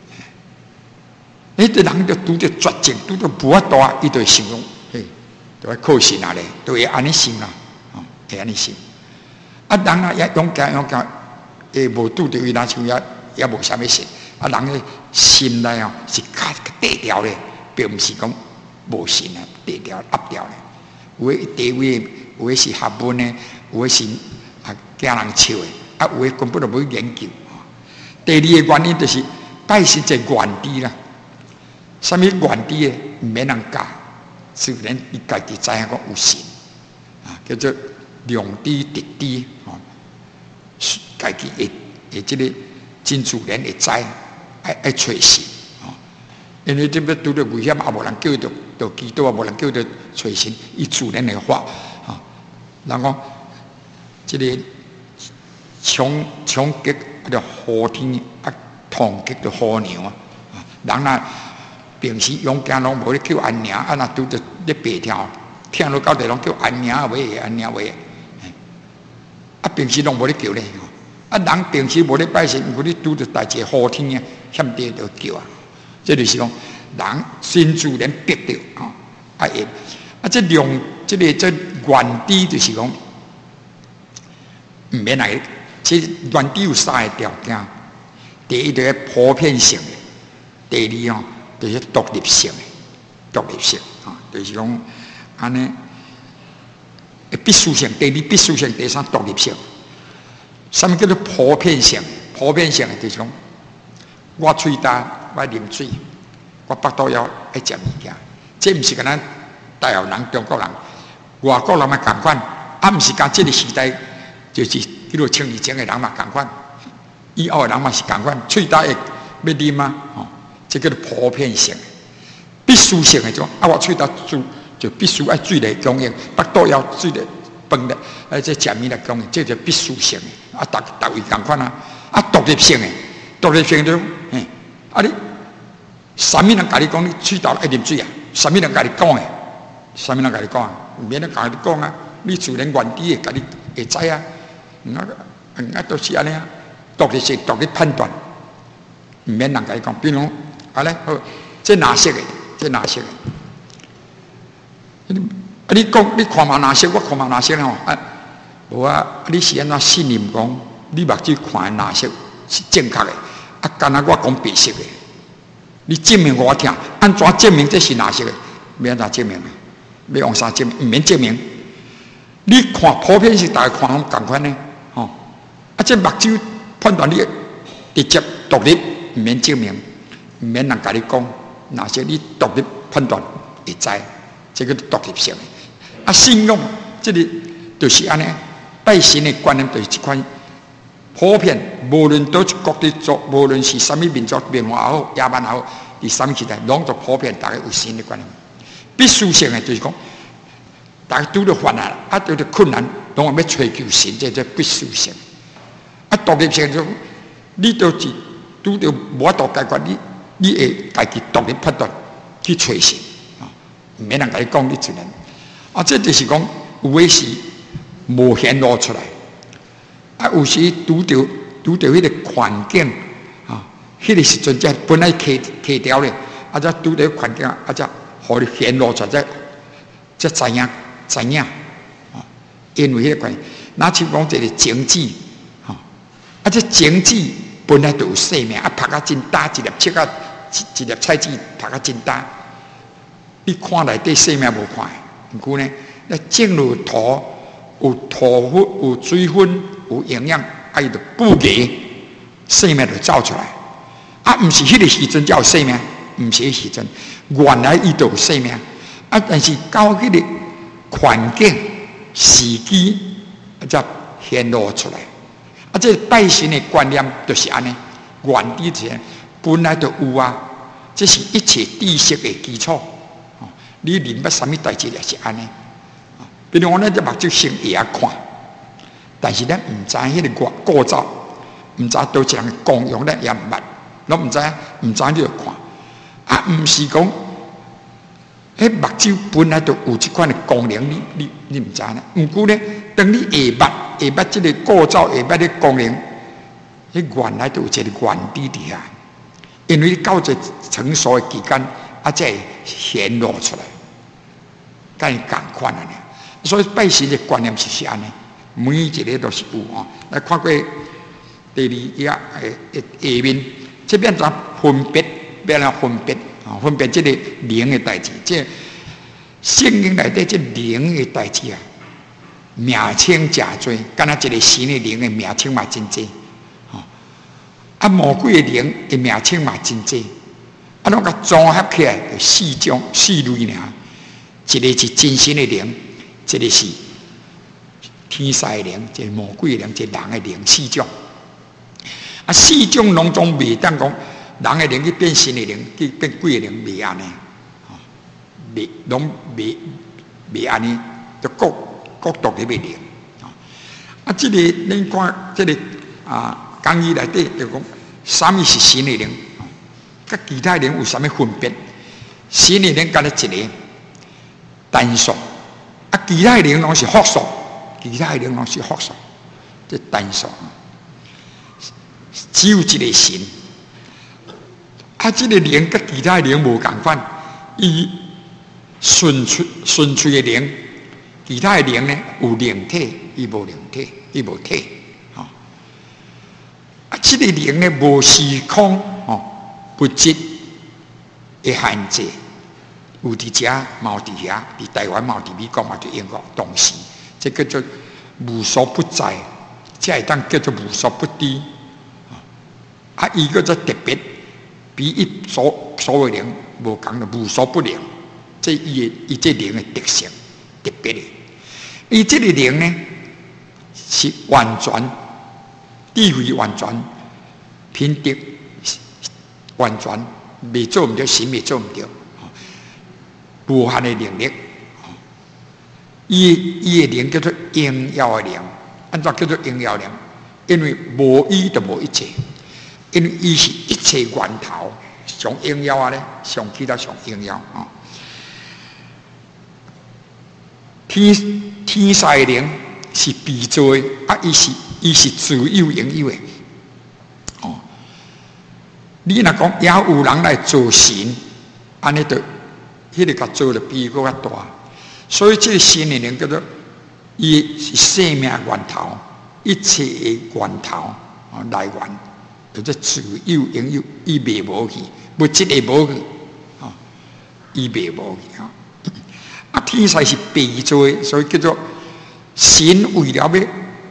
你这人就拄着绝境，拄着无法度啊，伊就会想讲，嘿，就会靠神啊咧，就会安尼想啦，哦，会安尼想。啊，人啊也勇敢勇敢，诶，无拄着伊那像也也无啥物事。啊，人诶心内哦是较低调咧，并毋是讲无神啊，低调压调咧。有诶地位，有诶是学问诶，有诶是啊惊人笑诶，啊有诶根本就无研究。第二个原因就是拜神一个原理啦。什么原理诶？毋免人教，虽然伊家己知影讲有神啊，叫做量知得知哦，家己会会即个真自然会知，爱爱找神哦。因为这要拄着危险，也无人叫伊着着祈祷，也无人叫伊着找神，伊自然会发啊。人讲即个冲冲击着好天啊，痛击着好娘啊。人若平时勇敢拢无咧叫安娘，啊若拄着咧白跳，听落到地拢叫安娘话，安娘话。啊，平时拢无咧叫咧，啊，人平时无咧拜神，毋过你拄着代志好天啊，欠地就叫啊。这就是讲人心自然逼着啊，啊会啊，这量这个这原理就是讲，毋免来，这原理有三个条件：第一就是普遍性的，第二哦。就是独立性的，独立性啊，就是讲安尼必须性，第二必须性，第三独立性。什么叫做普遍性？普遍性的就是讲，我喙干，我啉水，我腹肚枵爱食物件，这毋是干咱大陆人、中国人、外国人嘛共款，啊，毋是讲这个时代就是迄落千年前的人嘛共款，以后的人嘛是共款，喙干会要啉吗？哦。这叫做普遍性，必须性的种啊！我喙干水就必须爱水来供应，腹肚枵水来饭的，呃，这食物来讲，这就必须性的，啊，逐逐位共款啊，啊，独立性的，独立性就，嘿，啊你，啥物人甲你讲你水头爱啉水啊？啥物人甲你讲的？啥物人甲你讲啊？免人甲你讲啊，你自然原底的，甲你会知啊，啊，啊都是安尼啊，独立性、独立判断，唔免人甲你讲，比如，啊咧，好，这哪些的？这哪些的？啊！你讲，你看嘛哪些？我看嘛哪些吼？啊，无啊！你是安怎信任讲？你目睭看哪些是正确的？啊，干那我讲白色的，你证明我听，安怎证明这是哪些的？要安怎证明？要用啥证明？唔免证明。你看普遍是大家看拢共款呢，吼、哦！啊，这目睭判断你直接独立，唔免证明，唔免人甲你讲哪些，你独立判断会知。这个独立性的，啊，信用这里就是安尼，拜神的观念就是这款普遍，无论到一国的族，无论是什么民族，文化也好，野蛮也好，第什么时代，拢做普遍，大家有神的观念。必须性的就是讲，大家拄到烦难，啊，拄到困难，拢要追求神，这叫必须性。啊，独立性就你都是拄到无法度解决，你你会家己独立判断去找神。唔免人甲你讲，你自然啊，这就是讲有诶时无显露出来，啊，有时拄着拄着迄个环境啊，迄、那个时阵才本来开开掉咧，啊，则拄着环境，啊，则互你显露出来，才才知影知影啊，因为迄个关系，那像讲这个经济啊，啊，这经济本来就有生命，啊，拍啊真大，一粒切啊，一一粒菜籽拍啊真大。你看内底生命无看，毋过呢，那种落土有土分、有水分、有营养，啊，伊就补给生命就走出来。啊，毋是迄个时阵才有生命，毋是迄时阵，原来伊就有生命。啊，但是到迄个环境、时机，才显露出来。啊，这拜神的观念就是安尼，原底前本来就有啊，这是一切知识的基础。你明白什么代志也是安尼，比如我咱这目睭先会晓看，但是咱唔知迄个构造，唔知多一人功用，咱也唔捌，拢唔知，唔知你就看，啊，唔是讲，迄目睭本来就有这款的功能，你你你唔知呢？唔过呢，当你下捌下捌这个构造，下捌的功能，迄原来就有一个原理伫遐，因为到这成熟的期间，啊，才会显露出来。跟伊共款啊！所以拜神的观念是安尼，每一个都是有哦。来看过第二页诶下面，这边怎分别？变来分别啊，分别这个灵的代志，这圣经内底这灵的代志啊，名称真多，敢若一个神的灵的名称嘛真多哦。啊，魔鬼的灵的名称嘛真多，啊，拢甲综合起来就四种四类尔。一个是真神的灵，一个是天使的灵，一个魔鬼的灵，一个人的灵，四种。啊，四种拢总未当讲人的灵去变神的灵，去变鬼的灵，未安尼，未拢未未安尼，就各各独立的灵。啊，这个恁看，这个啊，讲义内底就讲，什么是神的灵？甲其他灵有什么分别？神的灵干了一个。单数啊，其他的灵拢是复数，其他的灵拢是复数，这单数只有一个神。啊，这个灵跟其他的灵无共款，伊纯粹纯粹的灵，其他的灵呢有灵体，伊无灵体，伊无体。哦，啊，这个灵呢无时空哦，物质的限制。有伫遮，嘛有伫遐，伫台湾嘛有伫美国嘛，伫英国，同时，这叫做无所不在，这会当叫做无所不知。啊，伊个做特别，比一所所有灵无讲的无所不灵，这伊的伊这灵的特性特别的。伊这个灵呢，是完全智慧完全品德完全未做唔到，神未做唔到。无限的能力， 伊伊的灵叫做应耀的灵，安怎叫做应耀灵？因为无伊就无一切，因为伊是一切源头，上应耀啊咧，上其他上应耀啊。天天使的灵是被造的，啊，伊是伊是自有应有的。哦，你若讲也有人来做神，安尼就迄个甲做的比佫较大。所以这个神的灵叫做，伊是生命源头，一切的源头啊来源，叫做自有应有，伊袂无去，物质会无去，啊，伊袂无去啊。啊，天使是被造的，所以叫做神为了要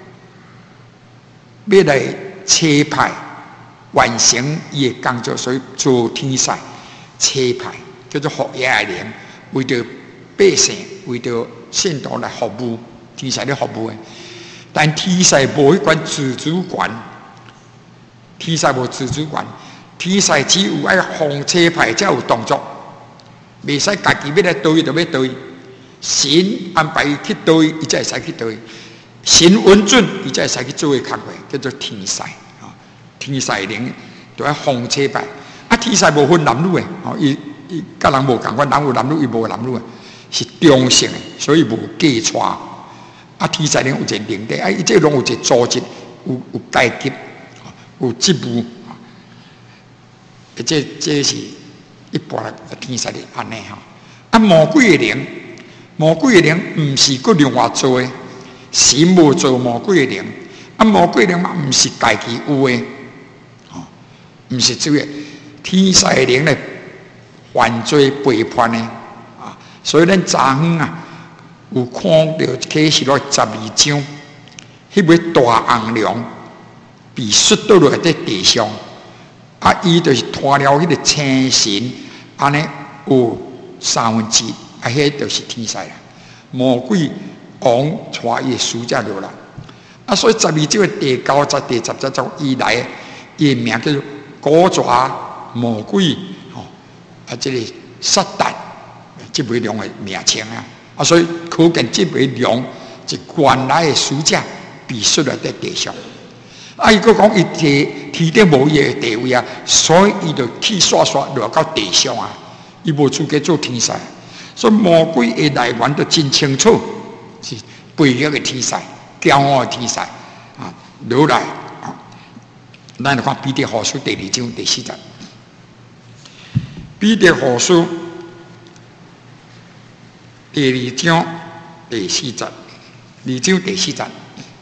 要来车派完成伊的工作，所以做天使车派叫做服役的灵，为着百姓，为着信徒来服务，天使咧服务的。但天使无迄款自主权，天使无自主权，天使只有爱奉车派才有动作，袂使家己要来倒伊就要倒伊。神安排伊去倒伊，伊才会使去倒伊。神允准，伊才会使去做个工作，叫做天使啊。天使灵就爱奉车派，啊，天使无分男女的，哦，伊伊甲人无共款，人有男女，伊无男女的。是中性的，所以无计错。啊，天使灵有一个灵体，啊，伊这拢有一个组织，有有阶级，有职务。啊，这这是一般的天使灵安尼哈。啊，魔鬼的灵，魔鬼的灵毋是佫另外做的，神无做魔鬼的灵。啊，魔鬼的灵嘛毋是家己有的，哦，毋是这个天使的灵咧犯罪背叛的。所以咱昨昏啊，有看到启示录十二章，迄尾大红龙被摔倒落在地上，啊，伊就是拖了迄个青神，安尼有三分之一，啊，迄就是天使啦。魔鬼王带伊的使者落来，啊，所以十二章的第九节、第十节章以来，伊名叫做古蛇、魔鬼，吼，啊，这个撒旦。这尾龙的名称啊，啊，所以可见这尾龙是原来的使者被摔落在地上。啊，伊佫讲伊摕天顶无伊的地位啊，所以伊就气刷刷落到地上啊，伊无资格做天使。所以魔鬼的来源都真清楚，是背逆的天使、骄傲的天使啊，落来啊。咱来看彼得后书第二章第四节，彼得后书。第二章第四节，二章第四节，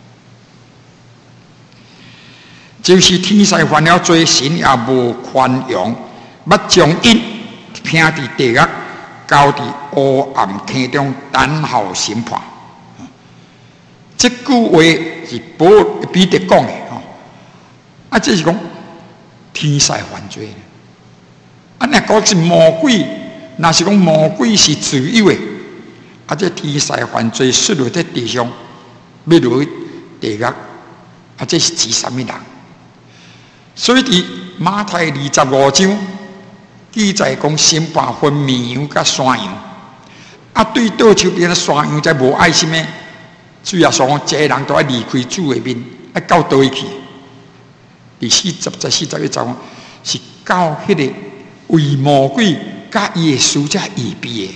就是天使犯了罪，神也无宽容，要将因拼伫地狱，交伫黑暗坑中，等候审判。这句话是保彼得讲的吼，啊，这是讲天使犯罪。啊，那讲是魔鬼，那是讲魔鬼是自由的。啊！这天使犯罪摔落在地上，要落去地狱，啊！这是指什么人？所以伫马太二十五章记载讲审判分绵羊甲山羊，啊，对倒手边的山羊才无爱心的，主要说这个人都要离开主的面，啊，到倒位去？第四十、十四、十一章是到迄个为魔鬼甲伊的使者预备的。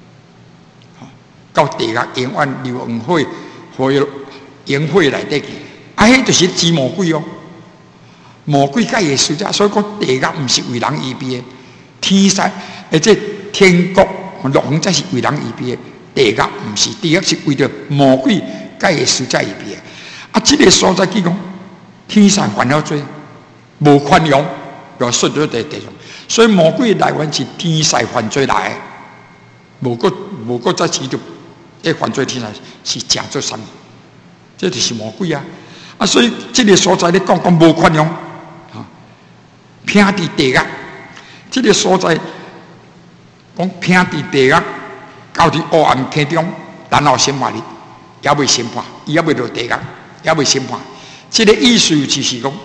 到地狱永远流红火，火烟火内底去，啊，迄就是指魔鬼哦。魔鬼甲伊的使者，所以讲地狱毋是为人预备的，天使而且天国乐园才是为人预备的，地狱毋是，地狱是为着魔鬼甲伊的使者预备的。啊，这个所在去讲，天使犯了罪，无宽容，就摔倒在地上，所以魔鬼来源是天使犯罪来的，无个无个再持着。这犯罪天使是假做什么？这就是魔鬼啊！啊，所以这个所在咧讲讲无宽容啊，偏伫地狱。这个所在讲偏伫地狱，到伫黑暗坑中，等候审判日，也未审判，伊也未落地狱，也未审判。这个意思就是讲，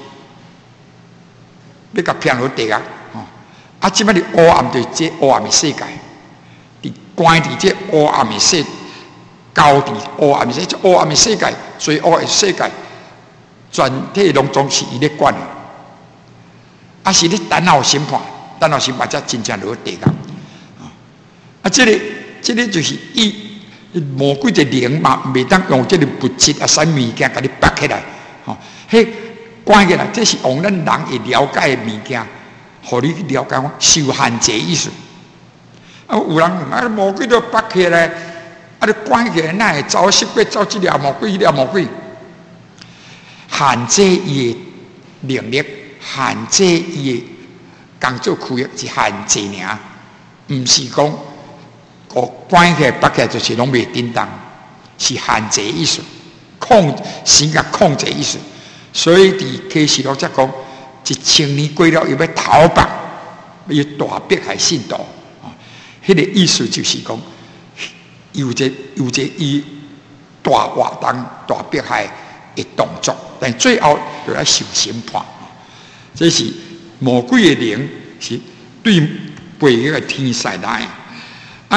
要甲骗落地狱啊！啊，即摆伫黑暗就是这黑暗的世界，伫关伫这黑暗的世。 交伫黑暗世，即黑暗的世界、罪恶的世界，全体拢总是伊咧管的。啊，是咧等候审判，等候审判才真正落地啊！啊，这个、这个就是伊魔鬼的灵嘛，袂当用这个物质啊、啥物件甲你绑起来，吼、哦，迄关起来，这是用咱人会了解的物件，互你去了解讲受限制意思。啊，有人啊，魔鬼都绑起来，啊，你关起来，那会走失过走这条魔鬼，迄条魔鬼，限制伊的能力，限制伊的工作区域是限制尔，毋是讲。我关起来、绑起来就是拢袂叮当，是限制意思，控神甲控制意思。所以伫启示录则讲，一千年过了，又要逃亡，要大迫害信徒。哦，迄、那个意思就是讲，有这有这伊大活动、大迫害的动作，但最后就要受审判。这是魔鬼的灵，是对背迄个天使来。啊，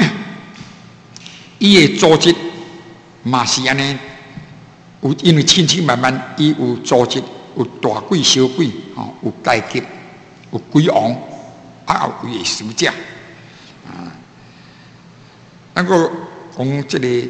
伊的组织嘛是安尼，有因为千千万万，伊有组织，有大鬼、小鬼，吼，有阶级，有鬼王，啊，有耶稣者，啊，那个讲这个人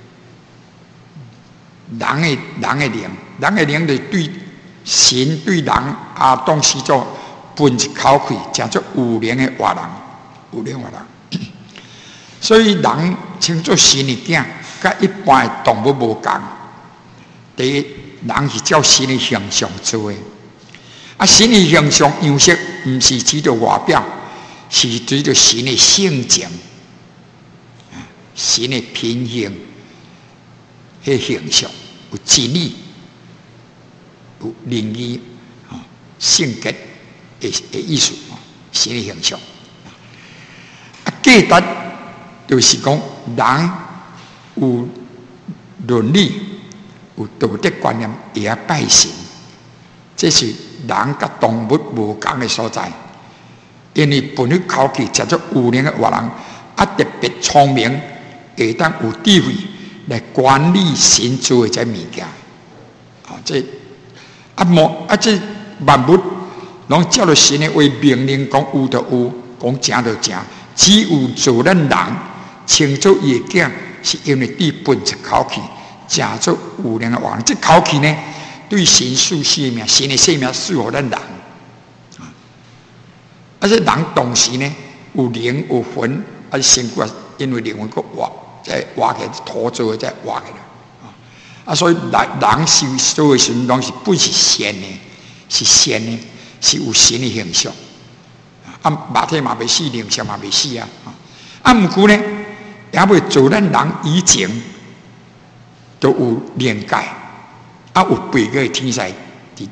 的人的灵，人的灵就对神对人啊，当时做分一口气，叫做有灵的活人，有灵活人。所以人称作神的囝，甲一般的动物无共。第一，人是照神的形象做的。啊，神的形象样式，毋是指着外表，是指着神的性情，神的品行，迄形象有真理，有仁义，啊，性格的的意思，神的形象。啊，价值。就是讲，人有伦理、有道德观念，也要拜神。这是人甲动物无共的所在。因为本去口气叫做有灵的活人，啊特别聪明，会当有智慧来管理神做的这物件。啊，这啊莫啊这万物拢照着神的话命令，讲有就有，讲正就正，只有做咱人。称作伊的囝，是因为对本一口气，叫做有灵的活人。这口气呢，对神赐生命，神的生命赐予咱人。啊，而且人同时呢，有灵有魂，啊，身躯因为灵魂个活，在活起来，土做在活起来。啊，所以人人受做的时阵，拢是本是善的，是善的，是有神的形象。啊，肉体嘛袂死，灵性嘛袂死啊。啊，毋过呢。也未做咱人以前都有灵界，啊有背个天使伫，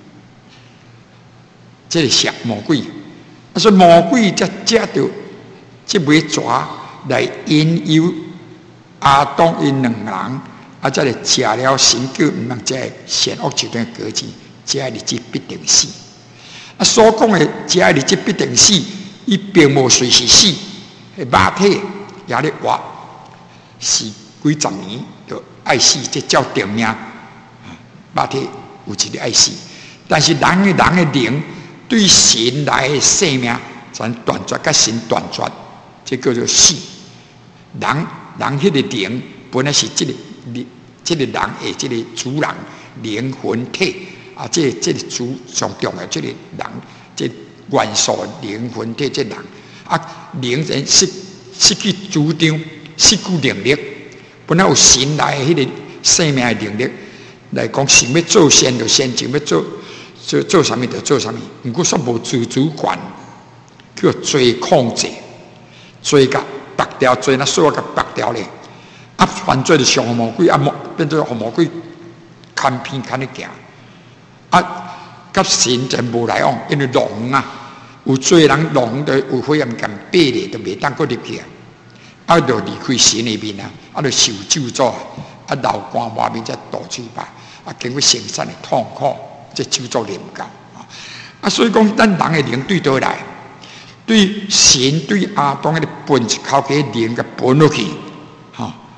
这个邪魔鬼，啊所以魔鬼才借着这尾蛇来引诱亚当因两人，啊再来食了神叫毋通食善恶树的果子，食的日子必定死。啊所讲的食的日子必定死，伊并无随时死，肉体也咧活。是几十年就爱死，这叫定命。肉体有一日爱死，但是人的人的灵对神来的生命，咱断绝甲神断绝，这叫做死。人人迄个灵本来是这个这个人的这个主人灵魂体啊，这个、这个主上重要，这个人这个元素灵魂体这个人啊，灵人失失去主张。失去能力，本来有神来迄个生命的能力来讲，想要做善就善，想要做做做啥物就做啥物。毋过说无自主权，叫罪控制，罪甲拔掉，罪那所有甲拔掉咧。啊，犯罪就上魔鬼，啊魔变做魔鬼看偏看咧行。啊，甲神就无来往，因为龙啊，有罪人龙就有火焰咁逼咧，就袂当搁入去啊。啊，就离开神的面啊，啊，就受咒诅，啊，流汗外面才大嘴巴，啊，经过生产的痛苦，这咒诅连不到啊！啊，所以讲，咱人的灵对倒来，对神对亚当迄个分一口气灵个分落去，哈、啊，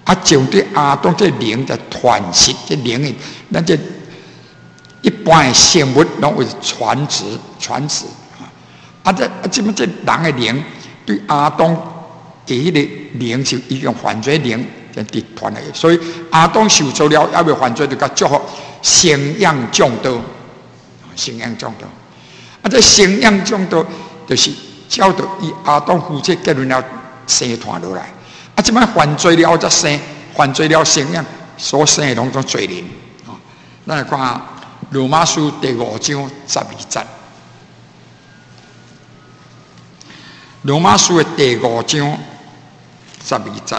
啊，将对阿当这灵的传习，这灵的，咱这一般的生物拢会传旨传旨啊。啊，这啊，这么这人的灵对阿当的迄个灵是已经犯罪灵，就伫传来，所以阿当受造了，还未犯罪，就甲祝福生养众多，生养众多。啊，这生养众多就是照着伊阿当夫妻结论了生传落来。啊，即摆犯罪了才生，犯罪了生养所生的拢种罪人啊。咱来看罗马书第五章十二节，罗马书的第五章十二节。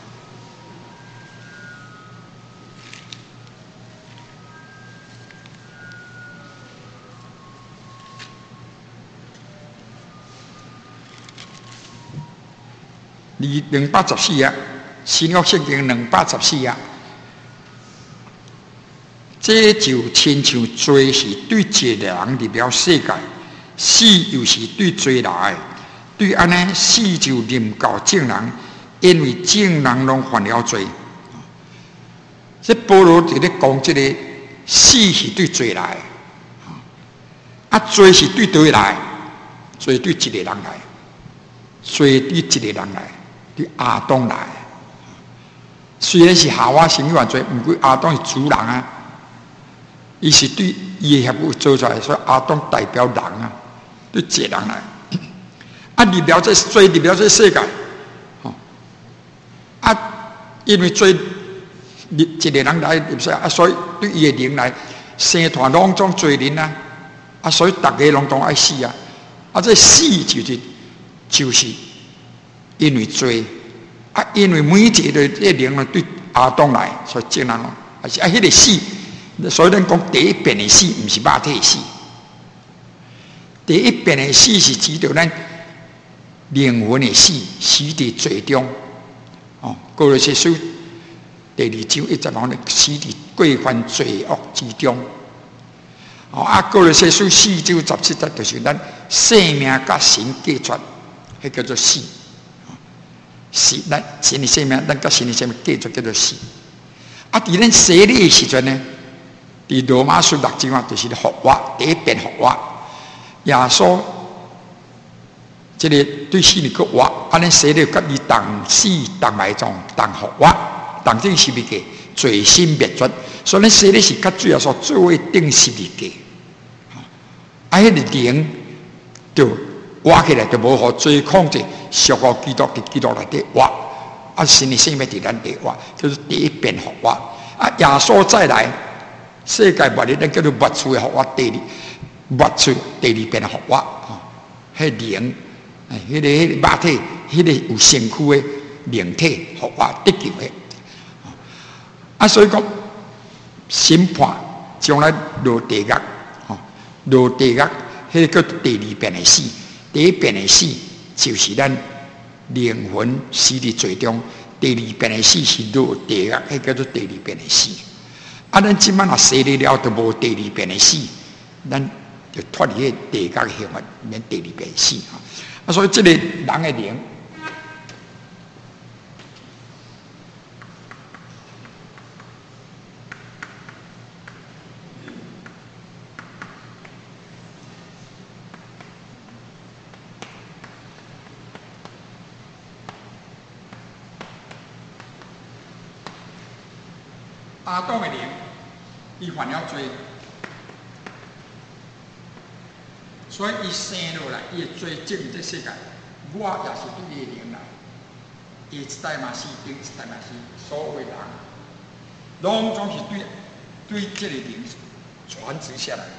二两百十四啊，新约圣经两百十四啊，这就亲像罪是对一个人入了世界，死又是对罪来的，对安尼死就临到众人，因为众人拢犯了罪。这保罗伫咧讲，这个死是对罪来的，啊，罪是对谁来？罪对一个人来，罪对一个人来。对阿当来，虽然是夏娃生犯罪，不过阿当是主人啊，伊是对伊的协会做出来，所以阿当代表人啊，对一个人来。啊，入了这罪，入了这世界，哦，啊，因为罪，一个人来入世啊，所以对伊的灵来，生团拢种罪人啊，啊，所以大家拢都爱死啊，啊，这死就是就是。因为罪啊，因为每一个这灵啊对阿当来，所以众人咯，啊是啊，迄个死，所以咱讲第一遍的死，唔是肉体死。第一遍的死是指着咱灵魂的死，死伫罪中。哦，哥罗西书第二章一十讲咧，死伫过犯罪恶之中。哦，啊，哥罗西书四章十七节就是咱生命甲神隔绝，迄叫做死。是咱神的生命，咱甲神的生命继续叫做死。啊，伫咱洗礼的时阵呢，伫罗马书六章啊，就是复活，第一遍复活。耶稣这个对死里个活，啊，咱洗礼甲伊同死同埋葬同复活，同定十字架，罪身灭绝。所以咱洗礼是甲主耶稣做为定十字架。啊，迄个灵就活起来，就无互罪控制。属乎基督伫基督内底活，啊，神的生命伫咱底活，就是第一遍复活。啊，耶稣再来，世界末日咱叫做末次的复活，第二末次第二遍的复活啊，迄灵，哎，迄个迄个肉体，迄个有身躯的灵体复活得救的。啊，所以讲审判将来落地狱，哦，落地狱，迄个叫第二遍的死，第一遍的死。就是咱灵魂死伫罪中，第二遍的死是落地狱，迄叫做第二遍的死。啊，咱即摆若洗礼了，就无第二遍的死，咱就脱离迄地狱的刑罚，免第二遍死啊。啊，所以这个人的灵，阿当的灵，伊犯了罪，所以伊生落来，伊的罪进入这世界，我也是对伊的灵来，伊一代嘛是，另一代嘛是，所有的人，拢总是对对这个灵传承下来。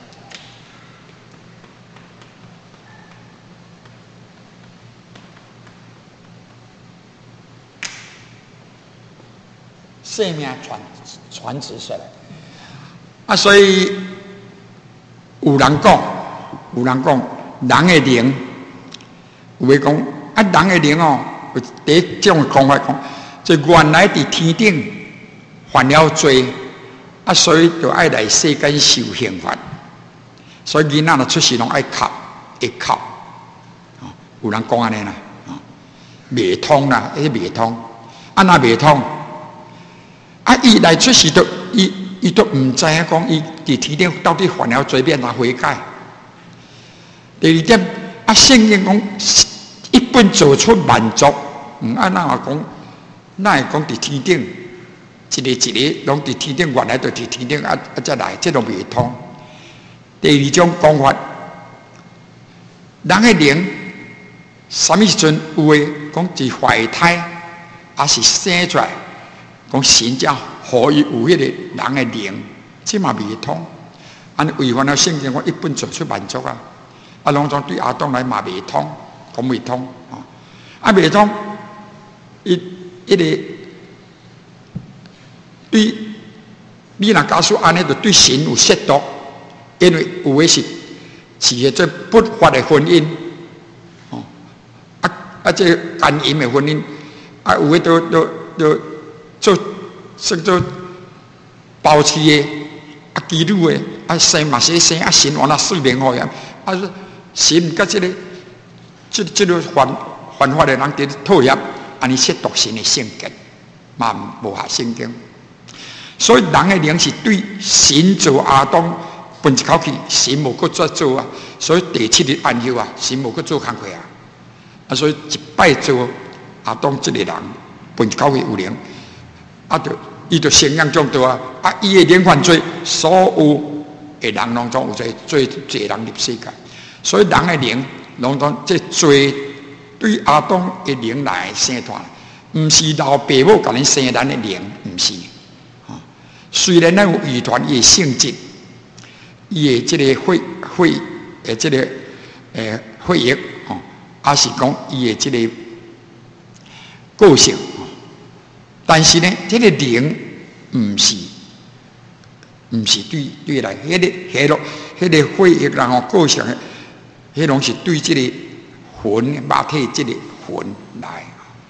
生命传传承下来，啊，所以有人讲，有人讲，人的灵，有诶讲，啊，人的灵哦，有第一种讲法讲，就原来伫天顶犯了罪，啊，所以就爱来世间受刑罚，所以囡仔若出世拢爱哭，会哭，哦，有人讲安尼啦，哦，未通啦，迄未通，啊，若未通。 啊，伊来出时都伊伊都唔知影讲伊伫天顶到底犯了罪变来悔改。第二点，啊，圣经讲一本做出万族，唔按那话讲，那会讲伫天顶，一个一个拢伫天顶，原来就伫天顶啊啊才来，这都未通。第二种讲法，人的灵，什么时阵有诶？讲是怀胎，还是生出来？讲神才何以有迄个人的灵？这嘛未通。安违反了圣经，我一本做出万族啊！啊，拢总对亚当来嘛未通，讲未通啊！啊，未通，伊迄个对，你若假使安尼，就对神有亵渎，因为有诶是是迄做不法的婚姻，哦，啊啊，这奸淫的婚姻，啊，有诶都都都做算做包持的，啊，基督的，啊，生嘛是生，啊，神原来四名好呀，啊。神甲这个、这、这个犯犯法的人伫讨厌，安尼亵渎神的圣洁，嘛无合圣经。所以人的灵是对神做亚当分一口气，神无去再做啊。所以第七日安休啊，神无去做工课啊。啊，所以一摆做亚当这个人分一口气有灵，啊，就伊就承认种多啊。啊，伊的灵犯罪，所有的人拢总有罪，罪罪人入世界。所以人的灵，拢讲这罪对亚当的灵来生团，唔是老爸母甲恁生咱的灵，唔是。啊，虽然咱有遗传伊的性质，伊的这个血血诶，这个诶血液哦，还是讲伊的这个个性，但是呢，这个灵唔是，唔是对对来，迄个迄个迄个血液然后个性。迄拢是对这个魂、肉体这个魂来。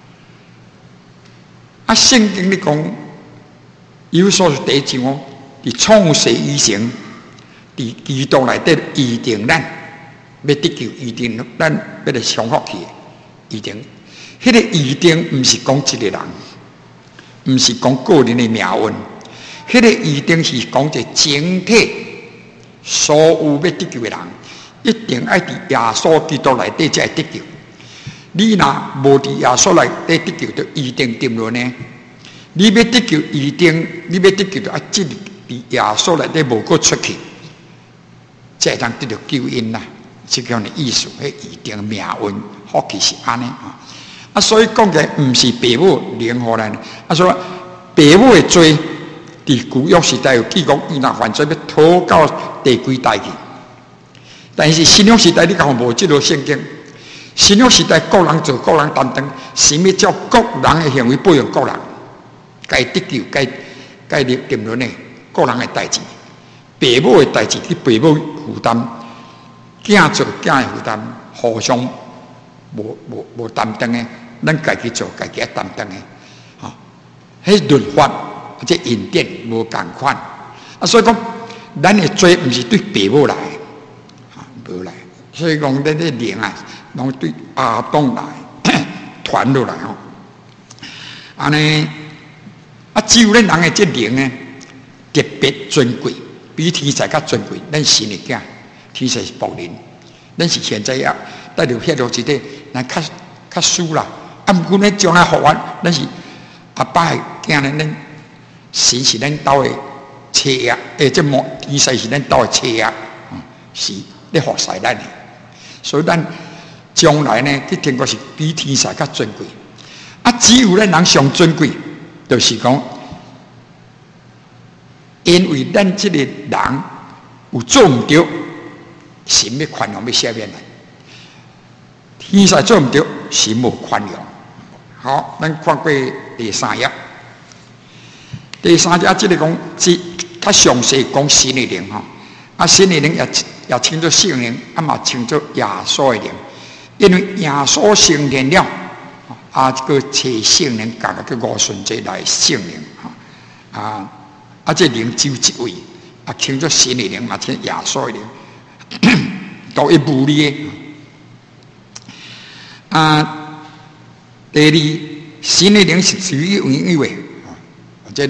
啊，圣经里讲，有所第一章哦，伫创世以前，伫基督内底预定咱，要得救预定咱要来上福去预定。迄个预定毋是讲一个人，毋是讲个人的命运，迄个预定是讲一个整体所有要得救的人。一定爱伫耶稣基督内底才会得救。你若无伫耶稣内底得救，就一定定论呢。你要得救，一定你要得救，就爱进伫耶稣内底无过出去，才会当得到救恩啦。这个样的意思，迄一定命运，或许是安尼啊。啊，所以讲起来，毋是父母灵互咱。啊，所以父母的罪，伫旧约时代有记讲，伊若犯罪要讨到第几代去。但是新约时代，你讲无这条圣经。新约时代，各人做各人担当，神要照各人的行为保佑各人，该得救、该该定论的各人的代志，父母的代志，去父母负担，囝做囝的负担，互相无无无担当的，咱家己做家己要担当的，哈，迄律法或者恩典无共款，啊，所以讲，咱的罪毋是对父母来。无来，所以讲咱这灵啊，拢对亚当来传落来吼。安尼啊，只有咱人的这灵呢，特别尊贵，比天使较尊贵。咱神的囝，天使是仆人，咱是现在啊，带着迄落一块，咱较较输啦。啊，毋过咱将来福完，咱是阿爸的囝呢，咱神是咱兜的妻啊，诶，这魔天使是咱兜的妻啊，嗯，是。咧服侍咱的，所以咱将来呢，去天国是比天使较尊贵。啊，只有咱人上尊贵，就是讲，因为咱这个人有做唔到，神要宽容要赦免咱。天使做唔到，神无宽容。好，咱看过第三页，第三页这个讲，即较详细讲神的灵吼。啊，神的灵也也称作圣灵，啊嘛称作耶稣的灵，因为耶稣升天了，啊，这个找圣灵，加个叫五顺节来圣灵，啊，啊，这灵只有一位，啊，称作神的灵嘛，称耶稣的灵，都一无理的。啊，第二，神的灵是属于用因为，这个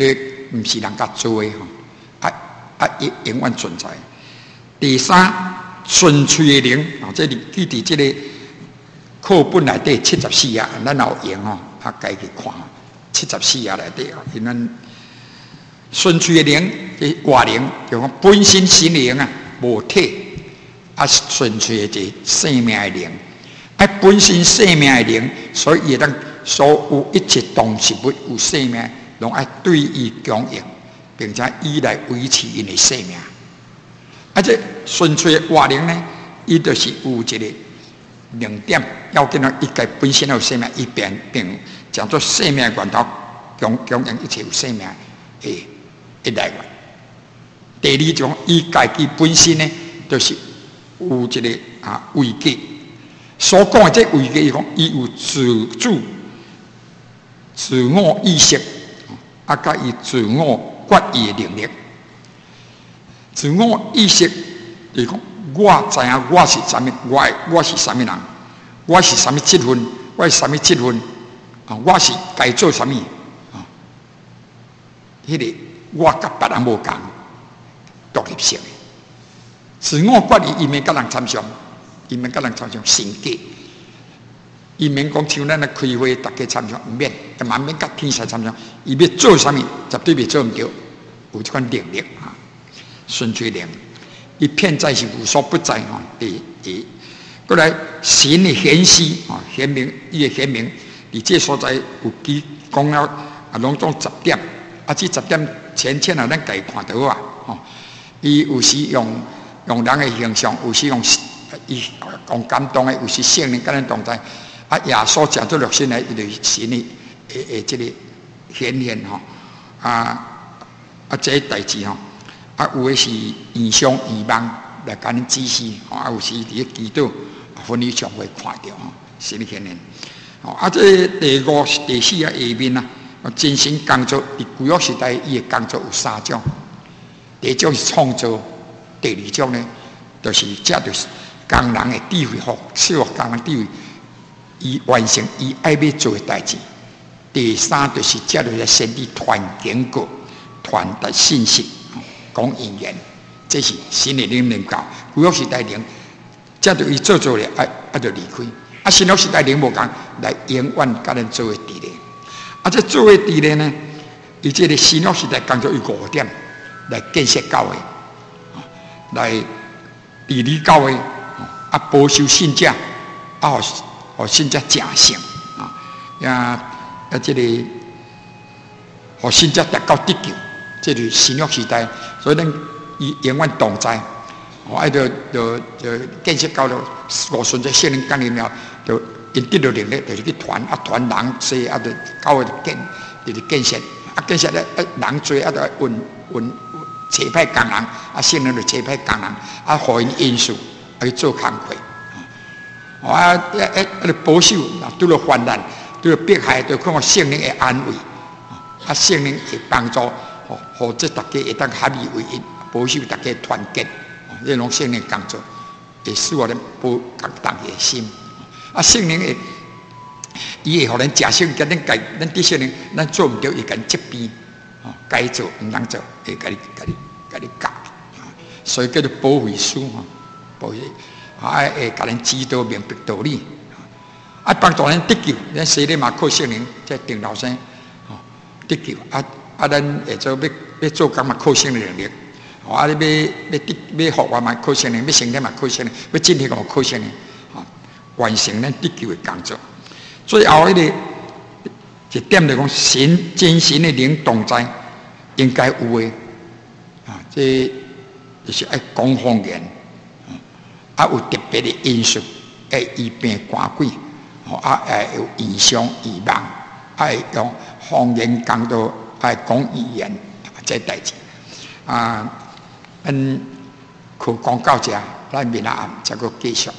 唔是人家做的吼，啊啊永永远存在。第三，纯粹的灵啊，这里记伫这个课本内底七十四页，咱有用吼，啊家去看七十四页内底啊，因咱纯粹的灵，这活灵就讲本身心灵啊，无体。啊，纯粹的生命的灵，啊，本身生命的灵，所以也当所有一切动植物有生命，拢爱对伊供应，并且以来维持因的生命。啊，这纯粹的活灵呢，伊就是有一个两点要紧啊，伊家本身有生命，伊并并叫做生命源头供供应一切有生命的的来源。第二种，伊家己本身呢，就是有一个啊位格，所讲的这位格，伊讲伊有自主、自我意识，啊，甲伊自我决议的能力。自我意识，就是讲我知影我是啥物，我我是啥物人，我是啥物职分，我是啥物职分，啊，我是该做啥物啊？迄个我甲别人无共，独立性。自我决议，伊免甲人参详，伊免甲人参详性格，伊免讲像咱咧开会，大家参详，毋免，但嘛免甲天使参详，伊要做啥物，绝对袂做毋着，有即款能力啊，纯粹灵，伊片在是无所不在吼。第第，过来神的显示啊，显明，伊的显明，伫这所在有几讲了啊，拢总十点，啊，这十点浅浅啊，咱家看到啊，吼，伊有时用。用人的形象，有时用伊讲感动的，有时圣灵跟咱同在。啊，耶稣讲做落身来，伊就是神的诶诶，这个显现吼。啊啊，这代志吼，啊有的是异象异梦来甲恁指示，吼啊有时伫咧祈祷，婚礼上会看到吼，神的显现。吼啊，这第五、第四啊下面啊，真心工作，伫旧约时代伊的工作有三种，第一种是创造。第二种呢，就是这就是工人的智慧，吼，适合工人智慧，伊完成伊爱要做的代志。第三就是这就是先伫传经过、传达信息、讲语言，这是新的灵能教。旧约时代灵，这就伊做做咧，爱爱就离开。啊，新约时代灵无共来永远甲咱做的地咧。啊，这做的地咧呢，伊这个新约时代工作有五点来建设教会。来治理教会，啊，保守信者，啊，互互信者正信啊，呀啊，这个互信者达到得救，这就是新约时代，所以咱伊永远同在。哦，爱着着着建设教了，我顺着圣灵降临了，就因得到能力，就是去传啊传人说啊，就教会建就是建设，啊建设咧，啊人多啊，就运运。找派工人，啊，圣人就找派工人，啊，互因因素，啊去做工课，啊，啊，啊，保守，啊，拄着患难，拄着迫害，就看到圣灵的安慰，啊，圣灵会帮助，吼，互这大家会当合而为一，保守大家团结，这种圣灵工作，会使我们保共大家的心，啊，圣灵会，伊会互咱食圣，甲咱家，咱啲圣灵，咱做唔到，伊甲责备。该做唔通做，会甲你、甲你、甲你教，所以叫做保惠师哈，保惠啊，会甲咱指导明白道理，啊，帮助咱得救。咱西里嘛靠圣灵，即定老生，吼得救。啊啊，咱会做要要做工嘛靠圣灵能力，啊，你要要得要学话嘛靠圣灵，要成天嘛靠圣灵，要进去嘛靠圣灵，啊，完成咱得救的工作。最后迄个。一点就讲神真神的灵同在，应该有的啊，这就是爱讲方言，啊有特别的因素，爱医病赶鬼，啊爱有异象异梦，爱用方言讲到爱讲语言，这代志啊，嗯，去讲到这，咱明仔暗再个继续。